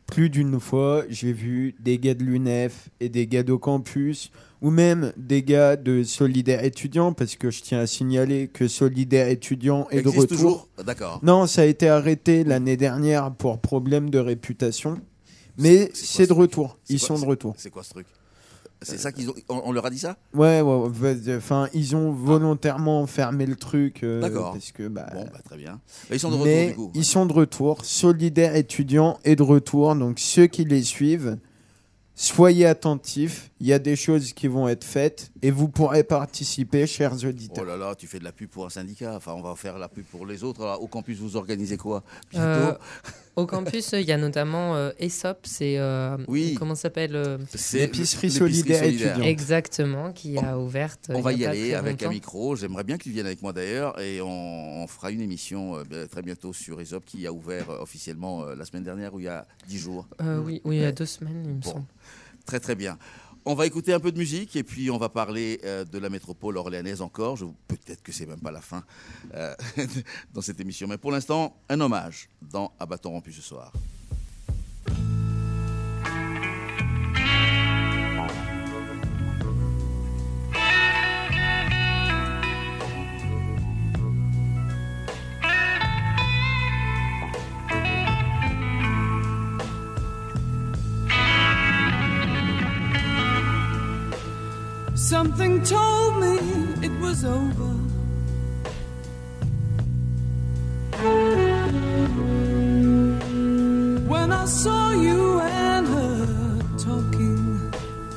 plus d'une fois, j'ai vu des gars de l'U N E F et des gars de campus, ou même des gars de Solidaire étudiant, parce que je tiens à signaler que Solidaire étudiant est de Existe retour. toujours ? D'accord. Non, ça a été arrêté l'année dernière pour problème de réputation, mais C'est- c'est c'est de quoi ce retour. truc C'est Ils quoi- sont de c'est- retour. C'est quoi ce truc ? C'est ça qu'ils ont. On, on leur a dit ça ? Ouais, ouais, ouais, enfin, ils ont volontairement fermé le truc. euh, D'accord. Parce que, bah, Bon, bah, très bien. Mais ils sont de retour mais du coup. ils sont de retour. Solidaire étudiant est de retour. Donc ceux qui les suivent, soyez attentifs. Il y a des choses qui vont être faites et vous pourrez participer, chers auditeurs. Oh là là, tu fais de la pub pour un syndicat. Enfin, on va faire la pub pour les autres. Alors, au campus, vous organisez quoi bientôt ? Euh, au campus, il y a notamment euh, ESOP, c'est euh, Oui. comment ça s'appelle euh, C'est l'épicerie l'épicerie solidaire solidaire. étudiante. Exactement, qui a ouvert. On il va y y a pas aller très avec un longtemps. micro. J'aimerais bien que tu viennes avec moi d'ailleurs. Et on, on fera une émission euh, très bientôt sur ESOP qui a ouvert euh, officiellement euh, la semaine dernière ou il y a dix jours. Euh, oui, oui, il y a deux semaines, il me Bon. semble. Très très bien. On va écouter un peu de musique et puis on va parler euh, de la métropole orléanaise encore. Je- Peut-être que c'est même pas la fin euh, dans cette émission. Mais pour l'instant, un hommage dans À bâton rompu ce soir. Something told me it was over. When I saw you and her talking,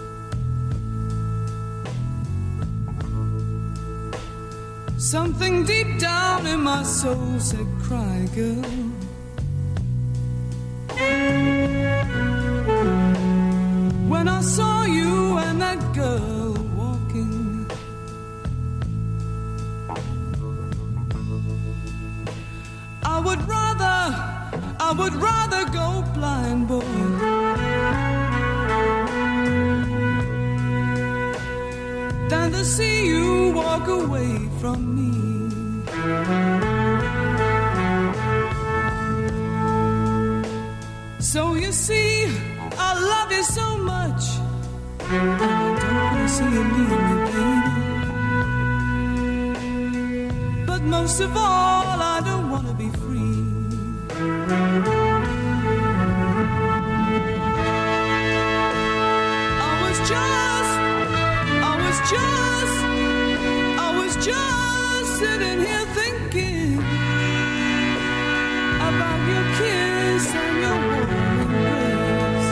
something deep down in my soul said, cry, girl. When I saw you and that girl walking, I would rather, I would rather go blind, boy, than to see you walk away from me. So you see, I love you so much, and I don't wanna see you leave me, baby. But most of all, I don't wanna be free. I was just, I was just, I was just sitting here thinking about your kiss and your warm embrace.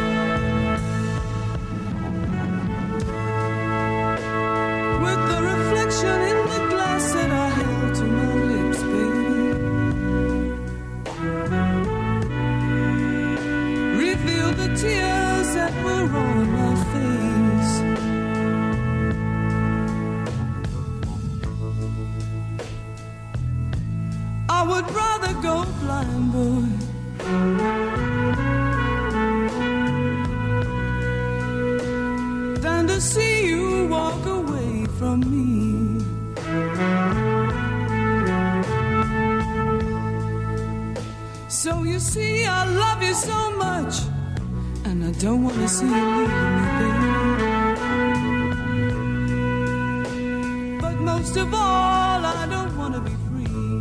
With the reflection in the glass that I held to my lips, baby, revealed the tears that were on my face. I would rather go blind, boy, than to see you walk away from me. So you see, I love you so much, and I don't want to see you leave me, baby. But most of all, I don't want to be free.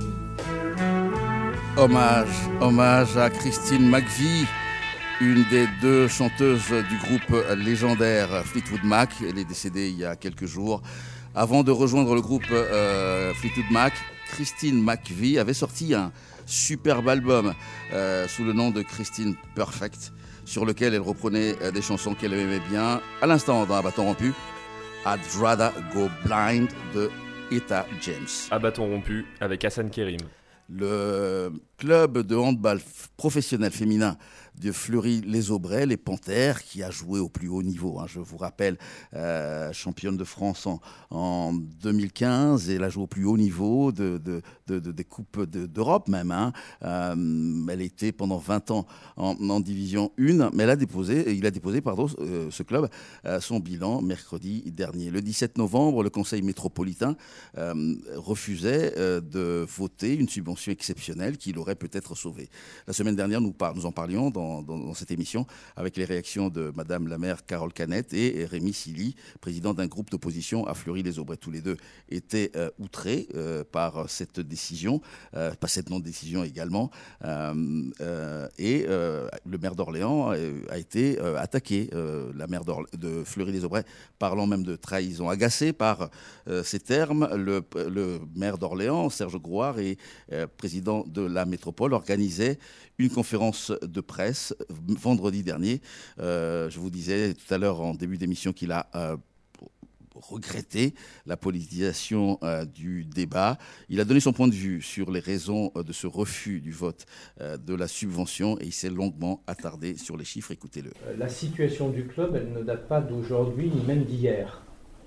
Hommage, hommage à Christine McVie, une des deux chanteuses du groupe légendaire Fleetwood Mac. Elle est décédée il y a quelques jours. Avant de rejoindre le groupe euh, Fleetwood Mac, Christine McVie avait sorti un superbe album euh, sous le nom de Christine Perfect, sur lequel elle reprenait euh, des chansons qu'elle aimait bien. À l'instant, dans Un bâton rompu, I'd Rather Go Blind de Etta James. À bâton rompu avec Hassan Kerim. Le club de handball f- professionnel féminin de Fleury-les-Aubrais, les Panthères, qui a joué au plus haut niveau. Hein, je vous rappelle, euh, championne de France en, en deux mille quinze, et elle a joué au plus haut niveau de, de, de, de- des coupes de- d'Europe même. Hein. Euh, elle était pendant vingt ans en, en division un, mais elle a déposé, il a déposé, pardon, euh, ce club, euh, son bilan mercredi dernier. Le dix-sept novembre, le Conseil métropolitain euh, refusait euh, de voter une subvention exceptionnelle qu'il aurait pourrait peut-être sauver. La semaine dernière, nous, par, nous en parlions dans, dans, dans cette émission avec les réactions de Madame la maire Carole Canette et Rémi Silly, président d'un groupe d'opposition à Fleury-les-Aubrais. Tous les deux étaient euh, outrés euh, par cette décision, euh, par cette non-décision également. Euh, euh, et euh, le maire d'Orléans a, a été euh, attaqué, euh, la maire de Fleury-les-Aubrais, parlant même de trahison. Agacé par euh, ces termes, le, le maire d'Orléans, Serge Grouard, et euh, président de la métropole, organisait une conférence de presse vendredi dernier. Euh, je vous disais tout à l'heure en début d'émission qu'il a euh, regretté la politisation euh, du débat. Il a donné son point de vue sur les raisons euh, de ce refus du vote euh, de la subvention et il s'est longuement attardé sur les chiffres. Écoutez-le. La situation du club, elle ne date pas d'aujourd'hui ni même d'hier.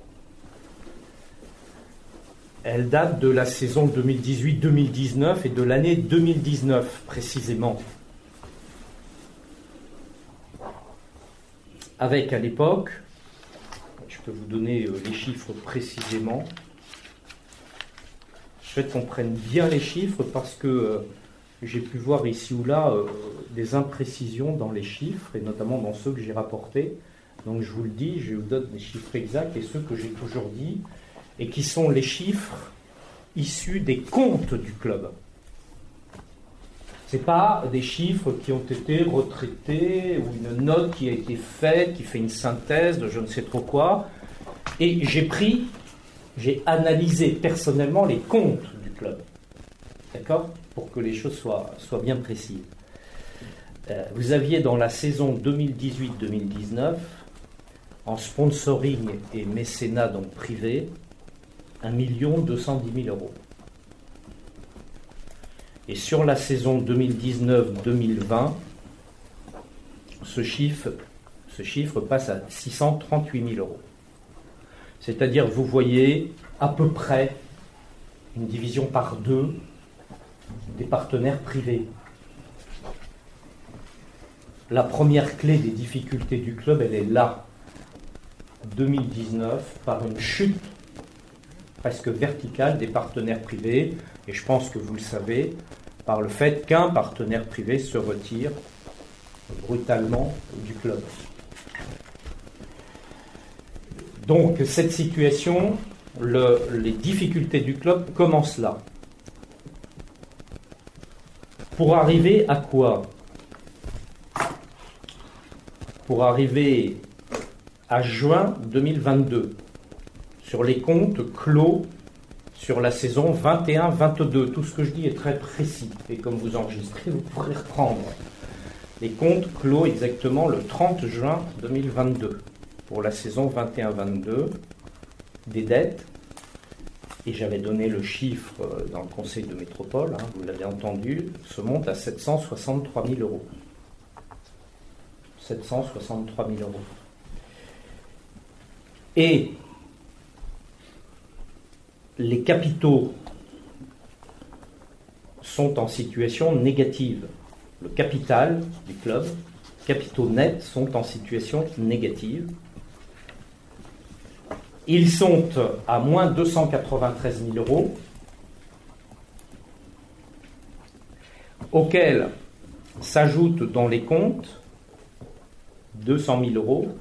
Elle date de la saison deux mille dix-huit deux mille dix-neuf et de l'année deux mille dix-neuf précisément. Avec à l'époque, je peux vous donner les chiffres précisément. Je souhaite qu'on prenne bien les chiffres parce que euh, j'ai pu voir ici ou là euh, des imprécisions dans les chiffres et notamment dans ceux que j'ai rapportés. Donc je vous le dis, je vous donne les chiffres exacts et ceux que j'ai toujours dit et qui sont les chiffres issus des comptes du club. Ce n'est pas des chiffres qui ont été retraités ou une note qui a été faite, qui fait une synthèse de je ne sais trop quoi. Et j'ai pris, j'ai analysé personnellement les comptes du club. D'accord ? Pour que les choses soient, soient bien précises. Euh, vous aviez dans la saison deux mille dix-huit deux mille dix-neuf, en sponsoring et mécénat donc privé, un million deux cent dix mille euros. Et sur la saison deux mille dix-neuf deux mille vingt, ce chiffre, ce chiffre passe à six cent trente-huit mille euros. C'est-à-dire, vous voyez à peu près une division par deux des partenaires privés. La première clé des difficultés du club, elle est là. deux mille dix-neuf, par une chute presque verticale des partenaires privés, et je pense que vous le savez, par le fait qu'un partenaire privé se retire brutalement du club. Donc cette situation, le, les difficultés du club commencent là. Pour arriver à quoi ? Pour arriver à juin deux mille vingt-deux, sur les comptes clos sur la saison vingt et un vingt-deux. Tout ce que je dis est très précis, et comme vous enregistrez, vous pourrez reprendre. Les comptes clos exactement le trente juin deux mille vingt-deux, pour la saison vingt et un vingt-deux, des dettes, et j'avais donné le chiffre dans le conseil de métropole, hein, vous l'avez entendu, se monte à sept cent soixante-trois mille euros. sept cent soixante-trois mille euros. Et les capitaux sont en situation négative. Le capital du club, capitaux nets, sont en situation négative. Ils sont à moins deux cent quatre-vingt-treize mille euros, auxquels s'ajoutent dans les comptes deux cent mille euros,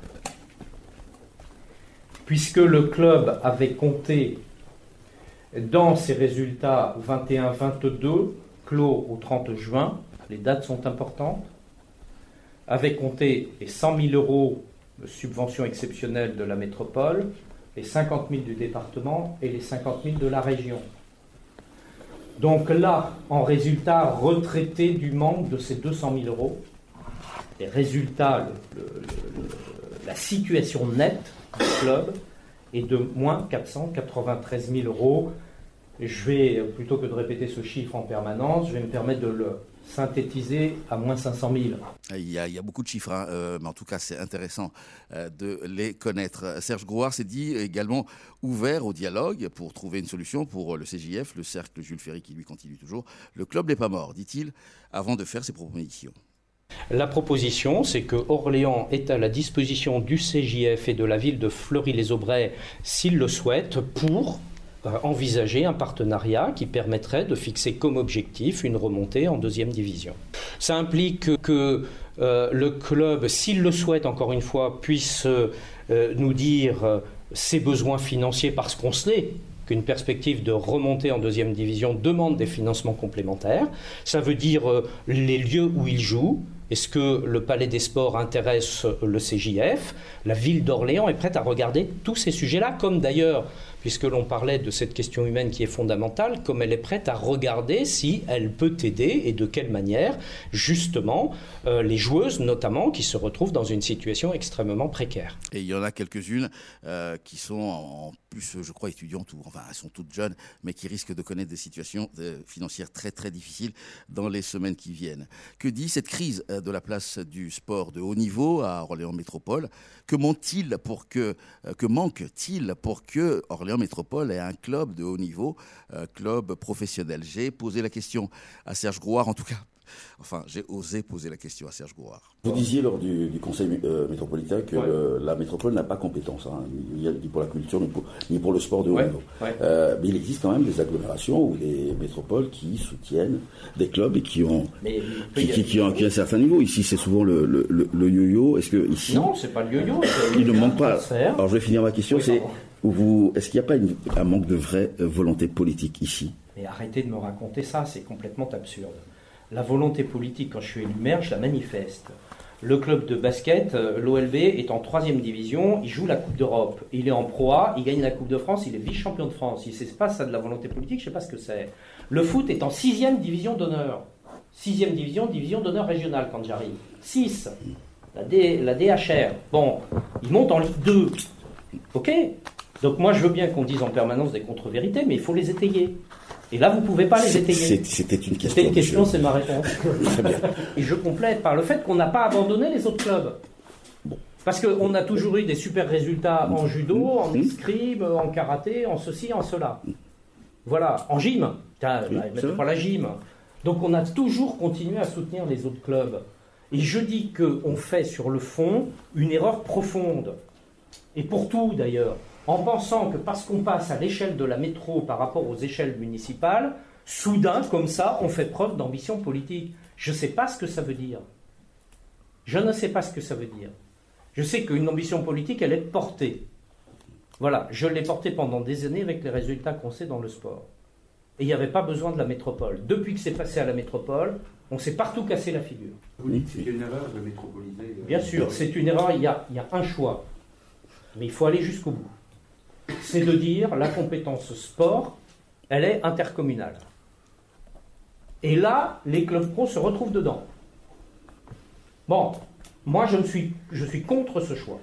puisque le club avait compté dans ses résultats vingt et un vingt-deux, clos au trente juin, les dates sont importantes, avait compté les cent mille euros de subvention exceptionnelle de la métropole, les cinquante mille du département et les cinquante mille de la région. Donc là, en résultat retraité du manque de ces deux cent mille euros, les résultats, le, le, le, la situation nette du club est de moins quatre cent quatre-vingt-treize mille euros. Je vais, plutôt que de répéter ce chiffre en permanence, je vais me permettre de le synthétiser à moins cinq cent mille. Il y a, il y a beaucoup de chiffres, hein, euh, mais en tout cas c'est intéressant euh, de les connaître. Serge Grouard s'est dit également ouvert au dialogue pour trouver une solution pour le C J F, le cercle Jules Ferry qui lui continue toujours. Le club n'est pas mort, dit-il, avant de faire ses propositions. La proposition, c'est que Orléans est à la disposition du C J F et de la ville de Fleury-les-Aubrais, s'ils le souhaitent, pour envisager un partenariat qui permettrait de fixer comme objectif une remontée en deuxième division. Ça implique que, que euh, le club, s'il le souhaite encore une fois, puisse euh, nous dire euh, ses besoins financiers parce qu'on sait qu'une perspective de remontée en deuxième division demande des financements complémentaires. Ça veut dire euh, les lieux où il joue. Est-ce que le Palais des Sports intéresse le C J F ? La ville d'Orléans est prête à regarder tous ces sujets-là, comme d'ailleurs, puisque l'on parlait de cette question humaine qui est fondamentale, comme elle est prête à regarder si elle peut aider et de quelle manière, justement, euh, les joueuses notamment, qui se retrouvent dans une situation extrêmement précaire. Et il y en a quelques-unes euh, qui sont en plus, je crois, étudiantes, ou enfin, elles sont toutes jeunes, mais qui risquent de connaître des situations euh, financières très, très difficiles dans les semaines qui viennent. Que dit cette crise euh, de la place du sport de haut niveau à Orléans Métropole? Que manque-t-il pour que, euh, que manque-t-il pour que Orléans Métropole ait un club de haut niveau, euh, club professionnel? J'ai posé la question à Serge Grouard, en tout cas. Enfin, j'ai osé poser la question à Serge Grouard. Vous disiez lors du, du conseil euh, métropolitain que ouais. euh, la métropole n'a pas compétence, hein, ni, ni pour la culture, ni pour, ni pour le sport de haut ouais. niveau. Ouais. Euh, mais il existe quand même des agglomérations ou des métropoles qui soutiennent des clubs et qui ont, mais, qui, qui, qui, ont, qui ont un certain niveau. Ici, c'est souvent le, le, le, le yo-yo. Est-ce que ici, non, c'est pas le yo-yo. Il ne manque pas. Alors, je vais finir ma question. Oui, c'est vous, est-ce qu'il n'y a pas une, un manque de vraie volonté politique ici? Mais arrêtez de me raconter ça, c'est complètement absurde. La volonté politique, quand je suis élu maire, je la manifeste. Le club de basket, l'O L B, est en troisième division, il joue la Coupe d'Europe. Il est en Pro A, il gagne la Coupe de France, il est vice-champion de France. Si c'est pas ça de la volonté politique, je ne sais pas ce que c'est. Le foot est en sixième division d'honneur. Sixième division, division d'honneur régionale quand j'arrive. six. La, D, la D H R. Bon, il monte en Ligue deux. Ok. Donc moi, je veux bien qu'on dise en permanence des contre-vérités, mais il faut les étayer. Et là, vous ne pouvez pas les étayer. C'était une question. C'était une question, c'est ma réponse. Très bien. Et je complète par le fait qu'on n'a pas abandonné les autres clubs. Bon. Parce qu'on a toujours eu des super résultats en judo, en escrime, en karaté, en ceci, en cela. Voilà, en gym. Tiens, oui, mettez pas la gym. Donc on a toujours continué à soutenir les autres clubs. Et je dis qu'on fait sur le fond une erreur profonde. Et pour tout d'ailleurs. En pensant que parce qu'on passe à l'échelle de la métro par rapport aux échelles municipales, soudain, comme ça, on fait preuve d'ambition politique. Je ne sais pas ce que ça veut dire. Je ne sais pas ce que ça veut dire. Je sais qu'une ambition politique, elle est portée. Voilà, je l'ai portée pendant des années avec les résultats qu'on sait dans le sport. Et il n'y avait pas besoin de la métropole. Depuis que c'est passé à la métropole, on s'est partout cassé la figure. Vous dites que c'est une erreur de métropoliser. Bien sûr, c'est une erreur, il y a, il y a un choix. Mais il faut aller jusqu'au bout. C'est de dire la compétence sport, elle est intercommunale. Et là, les clubs pro se retrouvent dedans. Bon, moi je, me suis, je suis contre ce choix.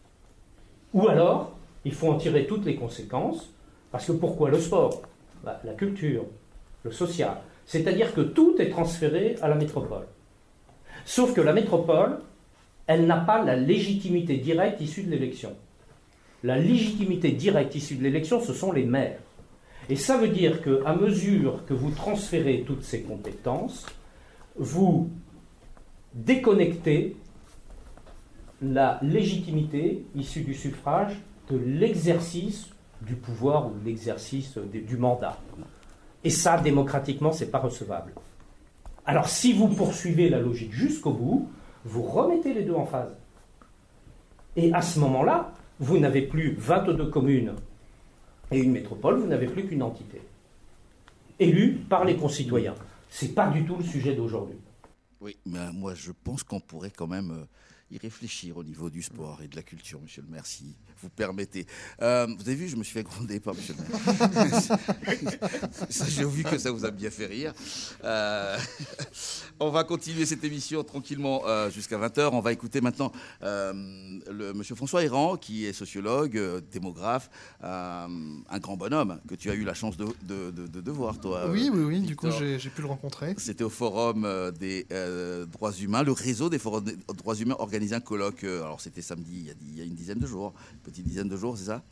Ou alors, il faut en tirer toutes les conséquences, parce que pourquoi le sport? Bah, la culture, le social. C'est-à-dire que tout est transféré à la métropole. Sauf que la métropole, elle n'a pas la légitimité directe issue de l'élection. La légitimité directe issue de l'élection, ce sont les maires. Et ça veut dire qu'à mesure que vous transférez toutes ces compétences, vous déconnectez la légitimité issue du suffrage de l'exercice du pouvoir ou de l'exercice du mandat. Et ça, démocratiquement, c'est pas recevable. Alors, si vous poursuivez la logique jusqu'au bout, vous remettez les deux en phase. Et à ce moment-là, vous n'avez plus vingt-deux communes et une métropole, vous n'avez plus qu'une entité. Élue par les concitoyens. Ce n'est pas du tout le sujet d'aujourd'hui. Oui, mais moi je pense qu'on pourrait quand même euh, y réfléchir au niveau du sport et de la culture, monsieur le maire, si vous permettez. Euh, vous avez vu, je me suis fait gronder par monsieur le maire. Ça, j'ai vu que ça vous a bien fait rire. Euh, on va continuer cette émission tranquillement euh, jusqu'à vingt heures. On va écouter maintenant euh, le, monsieur François Héran, qui est sociologue, euh, démographe, euh, un grand bonhomme que tu as eu la chance de, de, de, de, de voir, toi. Oui, oui, oui, Victor. Du coup, j'ai, j'ai pu le rencontrer. C'était au Forum euh, des euh, droits humains, le réseau des forums des droits humains organisé un colloque. Euh, alors, c'était samedi, il y, a, il y a une dizaine de jours, une petite dizaine de jours, c'est ça ?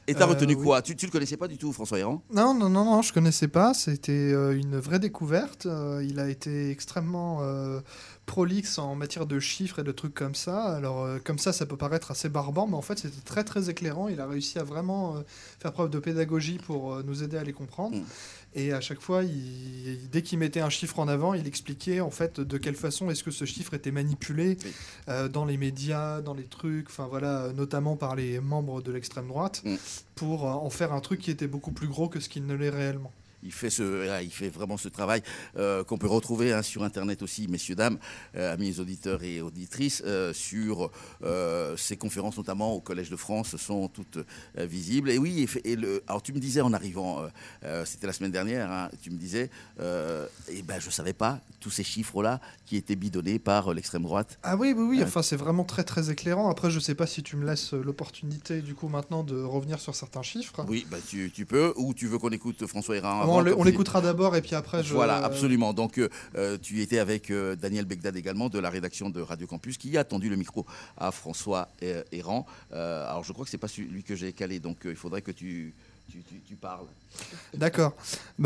Et t'as Euh, retenu oui. quoi tu, tu le connaissais pas du tout, François Héran? Non, non, non, non, je connaissais pas. C'était euh, une vraie découverte. Euh, il a été extrêmement euh, prolixe en matière de chiffres et de trucs comme ça. Alors, euh, comme ça, ça peut paraître assez barbant, mais en fait, c'était très, très éclairant. Il a réussi à vraiment euh, faire preuve de pédagogie pour euh, nous aider à les comprendre. Mm. Et à chaque fois, il- dès qu'il mettait un chiffre en avant, il expliquait en fait de quelle façon est-ce que ce chiffre était manipulé euh, dans les médias, dans les trucs, enfin voilà, notamment par les membres de l'extrême droite, Mm. pour euh, en faire un truc qui était beaucoup plus gros que ce qu'il ne l'est réellement. Il fait, ce, ah, il fait vraiment ce travail euh, qu'on peut retrouver hein, sur Internet aussi, messieurs, dames, euh, amis auditeurs et auditrices, euh, sur euh, ces conférences, notamment au Collège de France, sont toutes euh, visibles. Et oui, et, fait- et le, alors tu me disais en arrivant, euh, euh, c'était la semaine dernière, hein, tu me disais, euh, et ben, je ne savais pas tous ces chiffres-là qui étaient bidonnés par euh, l'extrême droite. Ah oui, oui, oui, Ouais. enfin c'est vraiment très très éclairant. Après, je sais pas si tu me laisses l'opportunité du coup maintenant de revenir sur certains chiffres. Oui, bah, tu, tu peux, ou tu veux qu'on écoute François Héran Bon, avant, on l'é- comme on tu- l'écoutera d'abord et puis après je... Voilà, absolument. Donc, euh, euh, tu étais avec euh, Daniel Begdad également de la rédaction de Radio Campus qui a tendu le micro à François euh, Héran. Euh, alors, je crois que c'est pas celui que j'ai calé, donc euh, il faudrait que tu, tu, tu, tu parles. D'accord.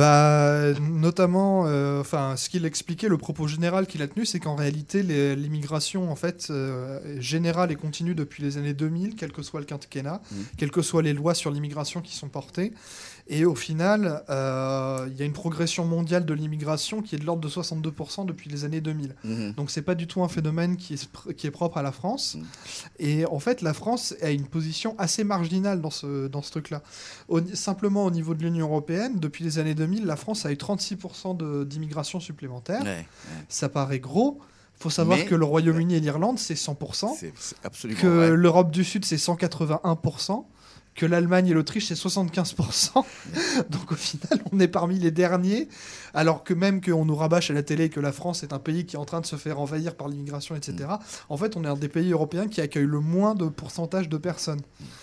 Bah, notamment, euh, enfin, ce qu'il expliquait, le propos général qu'il a tenu, c'est qu'en réalité, les- l'immigration, en fait, euh, est générale et continue depuis les années deux mille, quel que soit le quinquennat, Mmh. quelles que soient les lois sur l'immigration qui sont portées. Et au final, euh, il y a une progression mondiale de l'immigration qui est de l'ordre de soixante-deux pour cent depuis les années deux mille. Mhm. Donc, c'est pas du tout un phénomène qui est, spr- qui est propre à la France. Et en fait, la France a une position assez marginale dans ce, dans ce truc-là. Au- simplement au niveau de l'Union européenne, depuis les années deux mille, la France a eu trente-six pour cent de- d'immigration supplémentaire. Ouais, ouais. Ça paraît gros. Il faut savoir Mais- que le Royaume-Uni et l'Irlande, c'est cent pour cent. C'est c'est absolument Que vrai. l'Europe du Sud, c'est cent quatre-vingt-un pour cent. Que l'Allemagne et l'Autriche, c'est soixante-quinze pour cent. Donc au final, on est parmi les derniers. Alors que même qu'on nous rabâche à la télé que la France est un pays qui est en train de se faire envahir par l'immigration, et cetera. En fait, on est un des pays européens qui accueille le moins de pourcentage de personnes.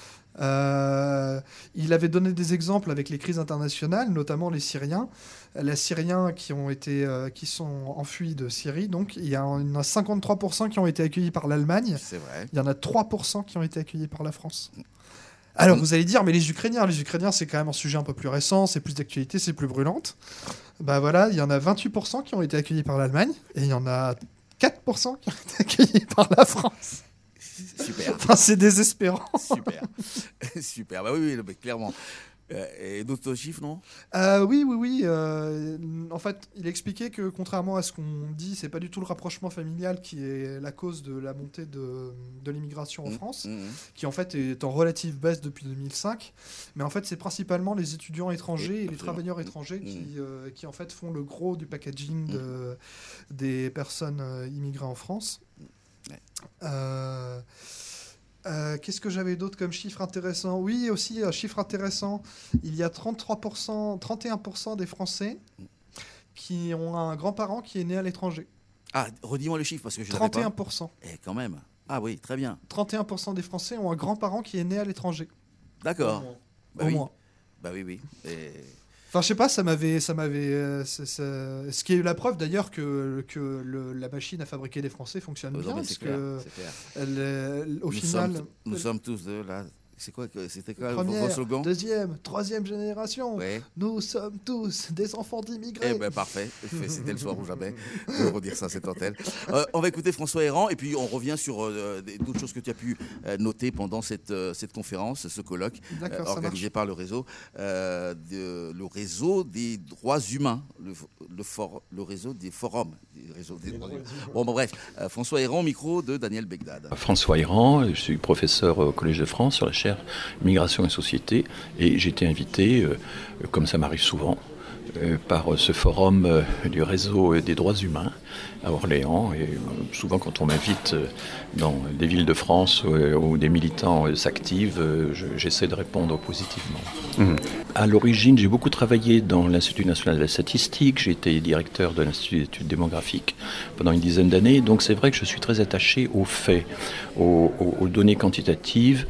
Euh, il avait donné des exemples avec les crises internationales, notamment les Syriens. Les Syriens qui ont été, euh, qui sont enfuis de Syrie, donc il y, a, il y en a cinquante-trois pour cent qui ont été accueillis par l'Allemagne. C'est vrai. Il y en a trois pour cent qui ont été accueillis par la France. Alors vous allez dire, mais les Ukrainiens, les Ukrainiens, c'est quand même un sujet un peu plus récent, c'est plus d'actualité, c'est plus brûlante. Bah voilà, il y en a vingt-huit pour cent qui ont été accueillis par l'Allemagne et il y en a quatre pour cent qui ont été accueillis par la France. Super. Enfin, c'est désespérant. Super. Super. Bah oui, oui, mais clairement. Euh, et d'autres chiffres, non? Euh, oui, oui, oui. euh, en fait, il expliquait que contrairement à ce qu'on dit, c'est pas du tout le rapprochement familial qui est la cause de la montée de, de l'immigration en Mmh, France, mmh. qui en fait est en relative baisse depuis deux mille cinq. Mais en fait, c'est principalement les étudiants étrangers et les Absolument. travailleurs étrangers Mmh. qui, euh, qui en fait font le gros du packaging de- des personnes euh, immigrées en France. Ouais. Euh, euh, Qu'est-ce que j'avais d'autre comme chiffre intéressant? Oui, aussi un chiffre intéressant. Il y a trente-trois pour cent, trente et un pour cent des Français qui ont un grand-parent qui est né à l'étranger. Ah, redis-moi le chiffre parce que je ne trente et un pour cent. Eh, quand même. Ah oui, très bien. trente et un pour cent des Français ont un grand-parent qui est né à l'étranger. D'accord. Au moins. Bah Au oui. moins. Bah oui, oui. Et... Enfin, je sais pas, ça m'avait, ça m'avait, euh, c'est- c'est- ce qui est la preuve d'ailleurs que, que le- la machine à fabriquer des Français fonctionne Oh, bien, non, mais parce c'est clair, que c'est clair. elle, euh, au nous final, sommes, nous sommes tous de là. C'est quoi que- C'était quoi première, vos slogans? deuxième, troisième génération, Ouais. nous sommes tous des enfants d'immigrés. Eh ben parfait, c'était le soir ou jamais. Je vais redire ça, cette antenne. Euh, on va écouter François Héran et puis on revient sur euh, des- d'autres choses que tu as pu euh, noter pendant cette, euh, cette conférence, ce colloque D'accord, ça organisé marche. par le réseau, euh, de- le réseau des droits humains, le, le, for- le réseau des forums. Des réseaux des droits humains. Bon, bon, bref, euh, François Héran, micro de Daniel Begdad. François Héran, je suis professeur au Collège de France sur la chaire Migration et Société et j'ai été invité, euh, comme ça m'arrive souvent, euh, par ce forum euh, du réseau des droits humains à Orléans et euh, souvent quand on m'invite euh, dans des villes de France euh, où des militants euh, s'activent, euh, je- j'essaie de répondre positivement. Mmh. À l'origine, j'ai beaucoup travaillé dans l'Institut national de la statistique, j'ai été directeur de l'Institut d'études démographiques pendant une dizaine d'années, donc c'est vrai que je suis très attaché aux faits, aux, aux- aux données quantitatives,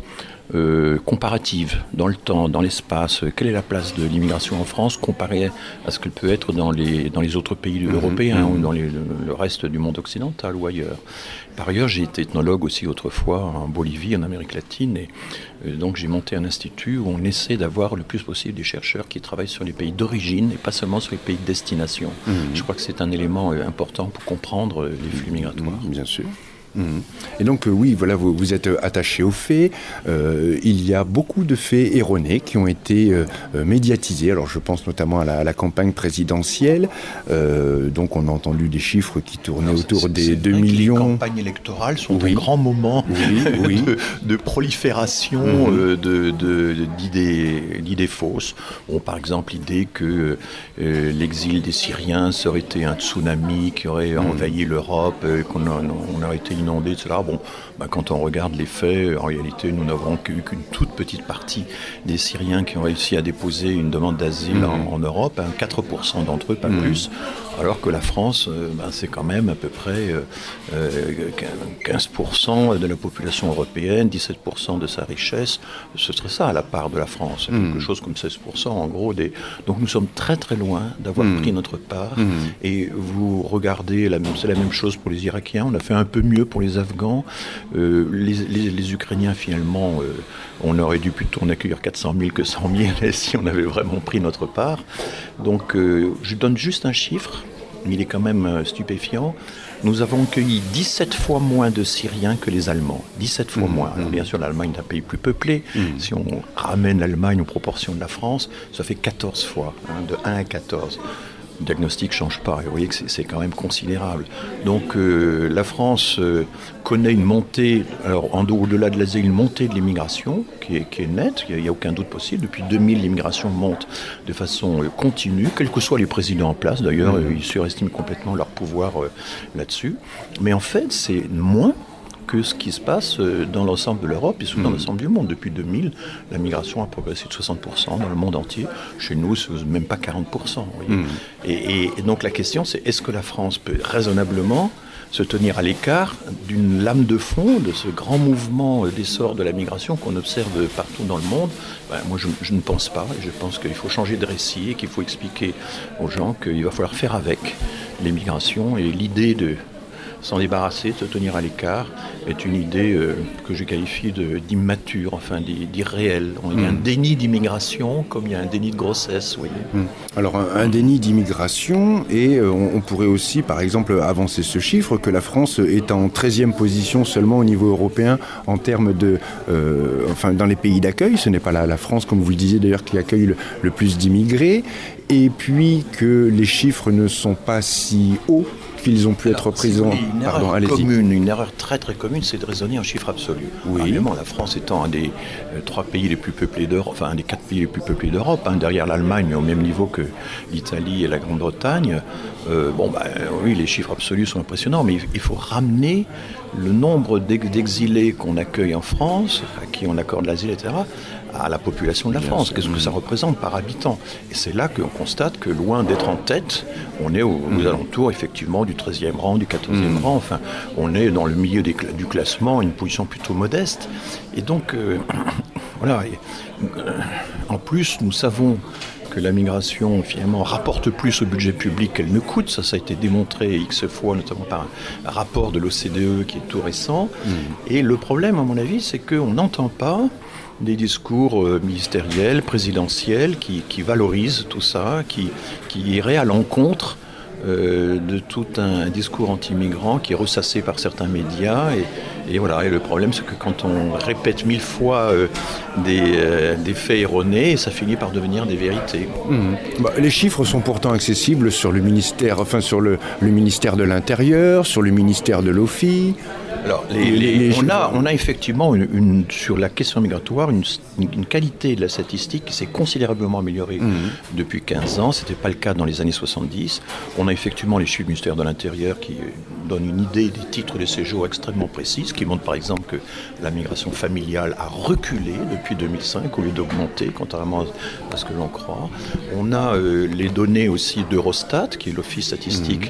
euh, comparative dans le temps, dans l'espace. Quelle est la place de l'immigration en France comparée à ce qu'elle peut être dans les, dans les autres pays mmh, européens mmh. ou dans les, le, le reste du monde occidental ou ailleurs. Par ailleurs, j'ai été ethnologue aussi autrefois en Bolivie, en Amérique latine, et euh, donc j'ai monté un institut où on essaie d'avoir le plus possible des chercheurs qui travaillent sur les pays d'origine et pas seulement sur les pays de destination. Mmh. Je crois que c'est un élément euh, important pour comprendre euh, les flux migratoires. Mmh, bien sûr. Mmh. Et donc euh, oui, voilà, vous, vous êtes attaché aux faits. Euh, il y a beaucoup de faits erronés qui ont été euh, médiatisés. Alors je pense notamment à la, à la campagne présidentielle. Euh, donc on a entendu des chiffres qui tournaient Alors, autour c'est, des c'est deux millions. Les campagnes électorales sont oui. un grand moment oui, oui. de, de prolifération mmh. euh, de, de, d'idées, d'idées fausses. Bon, par exemple, l'idée que euh, l'exil des Syriens serait été un tsunami qui aurait mmh. envahi l'Europe, euh, qu'on a, on aurait été inondé, et cetera. Bon, bah, quand on regarde les faits, en réalité, nous n'avons eu qu'une toute petite partie des Syriens qui ont réussi à déposer une demande d'asile mmh. en, en Europe, hein, quatre pour cent d'entre eux, pas mmh. plus, alors que la France, euh, bah, c'est quand même à peu près euh, euh, quinze pour cent de la population européenne, dix-sept pour cent de sa richesse, ce serait ça la part de la France, mmh. quelque chose comme seize pour cent en gros. Des... Donc nous sommes très très loin d'avoir mmh. pris notre part, mmh. et vous regardez, la même, c'est la même chose pour les Irakiens, on a fait un peu mieux pour les Afghans, euh, les, les, les Ukrainiens finalement, euh, on aurait dû plutôt en accueillir quatre cent mille que cent mille si on avait vraiment pris notre part. Donc euh, je donne juste un chiffre, il est quand même euh, stupéfiant. Nous avons accueilli dix-sept fois moins de Syriens que les Allemands. dix-sept fois mmh, moins. Alors, bien sûr, l'Allemagne est un pays plus peuplé. Mmh. Si on ramène l'Allemagne aux proportions de la France, ça fait quatorze fois, hein, de un à quatorze. Le diagnostic ne change pas, et vous voyez que c'est, c'est quand même considérable. Donc euh, la France euh, connaît une montée, alors en, au-delà de l'asile, une montée de l'immigration qui est, qui est nette, il n'y a, a aucun doute possible. Depuis deux mille, l'immigration monte de façon euh, continue, quels que soient les présidents en place, d'ailleurs, mmh. euh, ils surestiment complètement leur pouvoir euh, là-dessus. Mais en fait, c'est moins que ce qui se passe dans l'ensemble de l'Europe et surtout mmh. dans l'ensemble du monde. Depuis deux mille, la migration a progressé de soixante pour cent dans le monde entier. Chez nous, c'est même pas quarante pour cent. Vous voyez. Mmh. Et, et, et donc la question, c'est est-ce que la France peut raisonnablement se tenir à l'écart d'une lame de fond, de ce grand mouvement d'essor de la migration qu'on observe partout dans le monde? Ben, moi, je, je ne pense pas. Je pense qu'il faut changer de récit et qu'il faut expliquer aux gens qu'il va falloir faire avec les migrations. Et l'idée de s'en débarrasser, de se tenir à l'écart, est une idée euh, que je qualifie de, d'immature, enfin d'irréelle. Il y a un déni d'immigration comme il y a un déni de grossesse, vous voyez. Mmh. Alors un, un déni d'immigration, et euh, on, on pourrait aussi par exemple avancer ce chiffre que la France est en treizième position seulement au niveau européen en termes de... Euh, enfin dans les pays d'accueil, ce n'est pas la, la France, comme vous le disiez d'ailleurs, qui accueille le, le plus d'immigrés, et puis que les chiffres ne sont pas si hauts qu'ils ont pu Alors, être présents. Une erreur Pardon, allez-y. commune, une erreur très très commune, c'est de raisonner en chiffres absolus. Oui. Alors, évidemment, la France étant un des euh, trois pays les plus peuplés d'Europe, enfin un des quatre pays les plus peuplés d'Europe, hein, derrière l'Allemagne au même niveau que l'Italie et la Grande-Bretagne. Euh, bon, bah, oui, les chiffres absolus sont impressionnants, mais il faut ramener le nombre d'exilés qu'on accueille en France, à qui on accorde l'asile, et cetera, à la population de la France. Qu'est-ce que ça représente par habitant? Et c'est là qu'on constate que loin d'être en tête, on est aux, aux alentours effectivement du treizième rang, du quatorzième mmh. rang, enfin on est dans le milieu des, du classement, une position plutôt modeste. Et donc euh, voilà, et, euh, en plus nous savons que la migration finalement rapporte plus au budget public qu'elle ne coûte, ça ça a été démontré X fois, notamment par un rapport de l'O C D E qui est tout récent. Mmh. Et le problème à mon avis, c'est qu'on n'entend pas des discours euh, ministériels, présidentiels, qui, qui valorisent tout ça, qui, qui iraient à l'encontre euh, de tout un discours anti-migrant qui est ressassé par certains médias. Et, et voilà. Et le problème, c'est que quand on répète mille fois euh, des, euh, des faits erronés, ça finit par devenir des vérités. Mmh. Bah, les chiffres sont pourtant accessibles sur le ministère, enfin sur le, le ministère de l'Intérieur, sur le ministère de l'O F I. Alors, les, les, les on, a, on a effectivement, une, une, sur la question migratoire, une, une qualité de la statistique qui s'est considérablement améliorée mmh. depuis quinze ans. Ce n'était pas le cas dans les années soixante-dix. On a effectivement les chiffres du ministère de l'Intérieur qui donnent une idée des titres de séjour extrêmement précises, qui montrent par exemple que la migration familiale a reculé depuis deux mille cinq au lieu d'augmenter, contrairement à ce que l'on croit. On a euh, les données aussi d'Eurostat, qui est l'office statistique mmh.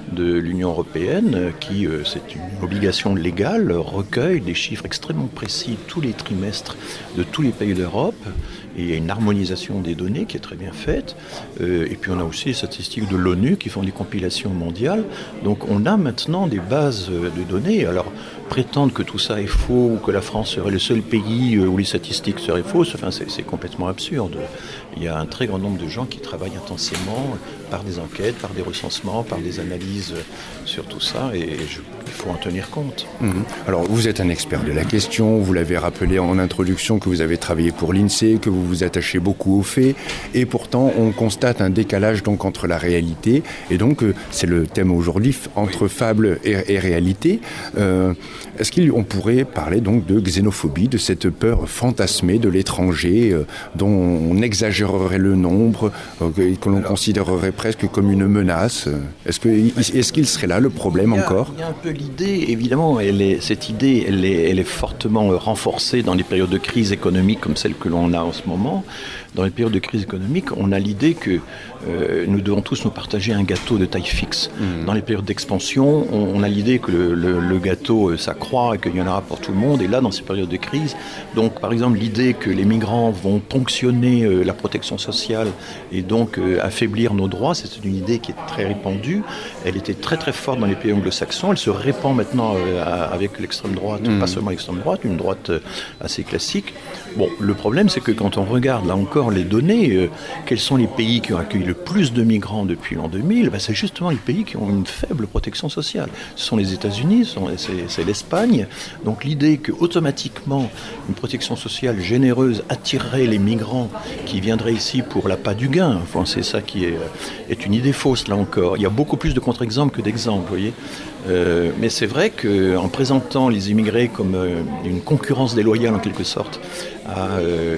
de l'Union européenne qui, euh, c'est une obligation légale, recueille des chiffres extrêmement précis tous les trimestres de tous les pays d'Europe. Et il y a une harmonisation des données qui est très bien faite. Euh, et puis on a aussi les statistiques de l'ONU qui font des compilations mondiales. Donc on a maintenant des bases de données. Alors prétendre que tout ça est faux ou que la France serait le seul pays où les statistiques seraient fausses, enfin, c'est, c'est complètement absurde. Il y a un très grand nombre de gens qui travaillent intensément par des enquêtes, par des recensements, par des analyses sur tout ça, et je, il faut en tenir compte. Mmh. Alors vous êtes un expert de la question, vous l'avez rappelé en introduction que vous avez travaillé pour l'INSEE, que vous vous attachez beaucoup aux faits, et pourtant on constate un décalage donc entre la réalité, et donc c'est le thème aujourd'hui, entre fable et, et réalité. Euh, est-ce qu'on pourrait parler donc de xénophobie, de cette peur fantasmée de l'étranger, euh, dont on exagérerait le nombre, euh, que l'on considérerait presque comme une menace? Est-ce, que, est-ce qu'il serait là le problème il y a, encore? Il y a un peu l'idée, évidemment, elle est, cette idée, elle est, elle est fortement renforcée dans les périodes de crise économique comme celle que l'on a en ce moment. Dans les périodes de crise économique, on a l'idée que euh, nous devons tous nous partager un gâteau de taille fixe. Mmh. Dans les périodes d'expansion, on, on a l'idée que le, le, le gâteau euh, s'accroît et qu'il y en aura pour tout le monde. Et là, dans ces périodes de crise, donc par exemple l'idée que les migrants vont ponctionner euh, la protection sociale et donc euh, affaiblir nos droits, c'est une idée qui est très répandue. Elle était très très forte dans les pays anglo-saxons. Elle se répand maintenant euh, avec l'extrême droite, mmh. pas seulement l'extrême droite, une droite euh, assez classique. Bon, le problème, c'est que quand on regarde là encore les données, euh, quels sont les pays qui ont accueilli le plus de migrants depuis l'an deux mille, ben c'est justement les pays qui ont une faible protection sociale. Ce sont les États-Unis, ce sont, c'est, c'est l'Espagne. Donc l'idée que automatiquement une protection sociale généreuse attirerait les migrants qui viendraient ici pour l'appât du gain, enfin, c'est ça qui est, est une idée fausse là encore. Il y a beaucoup plus de contre-exemples que d'exemples, vous voyez. Euh, mais c'est vrai qu'en présentant les immigrés comme euh, une concurrence déloyale en quelque sorte à, euh,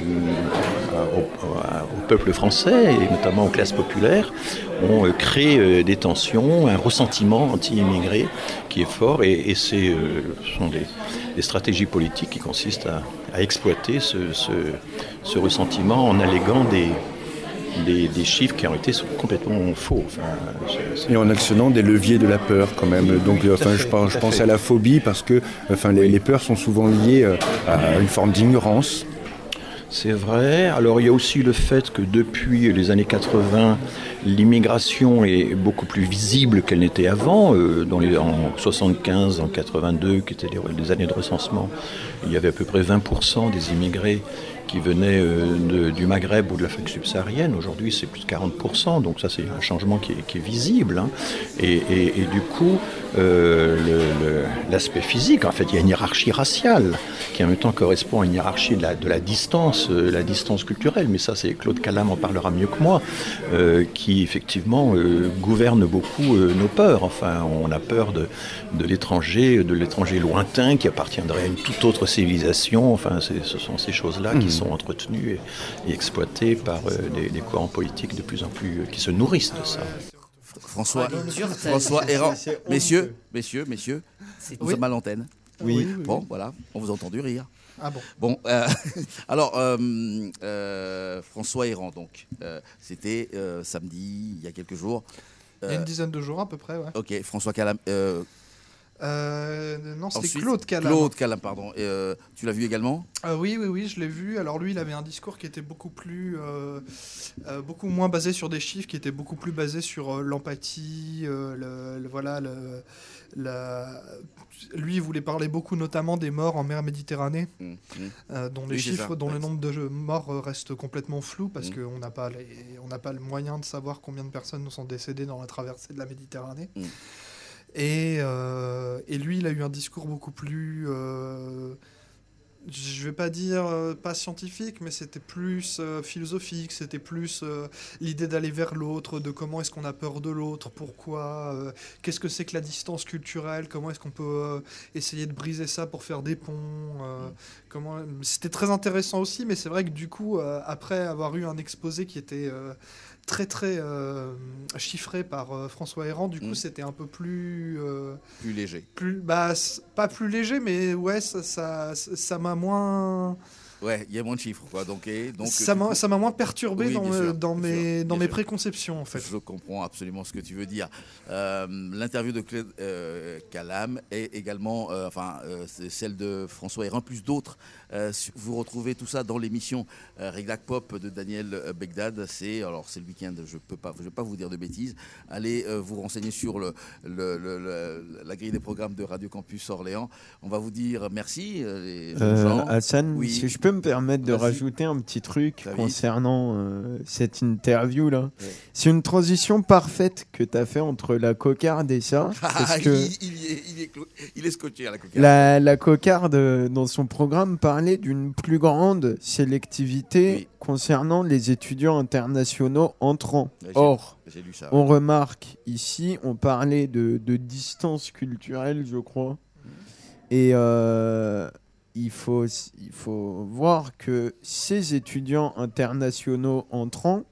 à, au, à, au peuple français et notamment aux classes populaires, on euh, crée euh, des tensions, un ressentiment anti-immigré qui est fort, et, et c'est, euh, ce sont des, des stratégies politiques qui consistent à, à exploiter ce, ce, ce ressentiment en alléguant des Des, des chiffres qui ont été complètement faux. Enfin, c'est, c'est... Et en actionnant des leviers de la peur quand même. Oui, donc, enfin, fait, je pense, je pense à la phobie parce que enfin, les, les peurs sont souvent liées à une forme d'ignorance. C'est vrai. Alors il y a aussi le fait que depuis les années quatre-vingts, l'immigration est beaucoup plus visible qu'elle n'était avant. Euh, dans les, en soixante-quinze, en quatre-vingt-deux, qui étaient les, les années de recensement, il y avait à peu près vingt pour cent des immigrés qui venaient euh, de, du Maghreb ou de l'Afrique subsaharienne. Aujourd'hui, c'est plus de quarante pour cent, donc ça, c'est un changement qui est, qui est visible. Hein. Et, et, et du coup, euh, le, le, l'aspect physique, en fait, il y a une hiérarchie raciale qui en même temps correspond à une hiérarchie de la, de la distance, euh, la distance culturelle. Mais ça, c'est Claude Calame en parlera mieux que moi, euh, qui effectivement euh, gouverne beaucoup euh, nos peurs. Enfin, on a peur de, de l'étranger, de l'étranger lointain qui appartiendrait à une toute autre civilisation. Enfin, c'est, ce sont ces choses-là mmh. qui sont entretenus et, et exploités par euh, des, des courants politiques de plus en plus euh, qui se nourrissent de ça. François, François Héran, messieurs, messieurs, messieurs, nous oui. sommes à l'antenne. Oui. oui, oui bon, oui. voilà, on vous a entendu rire. Ah bon. Bon, euh, alors euh, euh, François Héran, donc, euh, c'était euh, samedi, il y a quelques jours. Euh, il y a une dizaine de jours à peu près, ouais. Ok, François Calame. Euh, Euh, non, c'était Ensuite, Claude Calame. Claude Calame, pardon. Et, euh, tu l'as vu également ? euh, Oui, oui, oui, je l'ai vu. Alors lui, il avait un discours qui était beaucoup plus, euh, euh, beaucoup moins basé sur des chiffres, qui était beaucoup plus basé sur euh, l'empathie. Euh, le, le, voilà, le, la... lui, il voulait parler beaucoup, notamment des morts en mer Méditerranée, mmh, euh, dont les oui, chiffres, dont ouais. le nombre de morts reste complètement flou parce mmh. qu'on n'a pas, les, on n'a pas le moyen de savoir combien de personnes sont décédées dans la traversée de la Méditerranée. Mmh. Et, euh, et lui, il a eu un discours beaucoup plus, euh, je ne vais pas dire euh, pas scientifique, mais c'était plus euh, philosophique, c'était plus euh, l'idée d'aller vers l'autre, de comment est-ce qu'on a peur de l'autre, pourquoi, euh, qu'est-ce que c'est que la distance culturelle, comment est-ce qu'on peut euh, essayer de briser ça pour faire des ponts. Euh, mmh. comment... C'était très intéressant aussi, mais c'est vrai que du coup, euh, après avoir eu un exposé qui était... Euh, très très euh, chiffré par euh, François Héran, du coup mmh. c'était un peu plus euh, plus léger. Plus bah pas plus léger, mais ouais ça ça ça m'a moins Ouais, il y a moins de chiffres, quoi. Donc, et, donc ça m'a ça m'a moins perturbé oui, dans, bien le- sûr, dans bien mes sûr, dans bien mes sûr. préconceptions en fait. Je comprends absolument ce que tu veux dire. Euh, L'interview de Claude euh, Calam est également, euh, enfin, euh, c'est celle de François Hérin, plus d'autres. Euh, vous retrouvez tout ça dans l'émission euh, Réglac Pop de Daniel euh, Begdad. C'est alors c'est le week-end. Je peux pas, je vais pas vous dire de bêtises. Allez euh, vous renseigner sur le, le, le, le- la grille des programmes de Radio Campus Orléans. On va vous dire merci. euh, les jeunes Euh, gens. Hassan, Oui. si je peux me permettre de Vas-y. rajouter un petit truc Très vite. concernant euh, cette interview-là. Ouais. C'est une transition parfaite que tu as fait entre la cocarde et ça. parce que il, il, est, il, est, clo- il est scotché à la cocarde. la, la cocarde, euh, dans son programme, parlait d'une plus grande sélectivité Oui. concernant les étudiants internationaux entrants. Ouais, j'ai- Or, j'ai lu ça, on ouais. remarque ici, on parlait de, de distance culturelle, je crois. Et euh, il, faut, il faut voir que ces étudiants internationaux entrants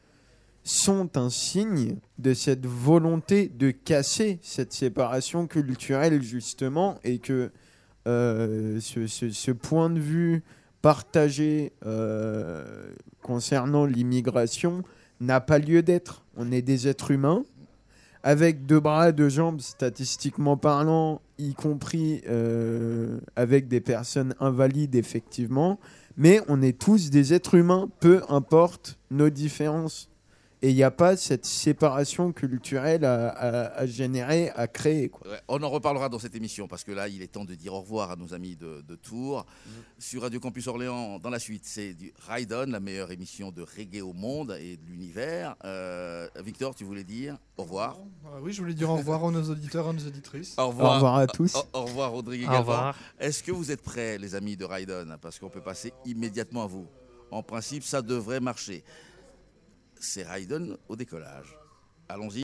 sont un signe de cette volonté de casser cette séparation culturelle, justement, et que euh, ce, ce- ce point de vue partagé euh, concernant l'immigration n'a pas lieu d'être. On est des êtres humains avec deux bras, deux jambes, statistiquement parlant, y compris euh, avec des personnes invalides, effectivement. Mais on est tous des êtres humains, peu importe nos différences. Et il n'y a pas cette séparation culturelle à, à- à générer, à créer, quoi. Ouais, on en reparlera dans cette émission parce que là, il est temps de dire au revoir à nos amis de, de Tours. Mmh. Sur Radio Campus Orléans, dans la suite, c'est du Ride On, la meilleure émission de reggae au monde et de l'univers. Euh, Victor, tu voulais dire au revoir. Ah oui, je voulais dire au revoir à nos auditeurs et à nos auditrices. Au revoir, Au revoir à tous. Au, au revoir, Rodrigue. Au également. revoir. Est-ce que vous êtes prêts, les amis de Ride On? Parce qu'on peut passer immédiatement à vous. En principe, ça devrait marcher. C'est Ride On au décollage. Allons-y.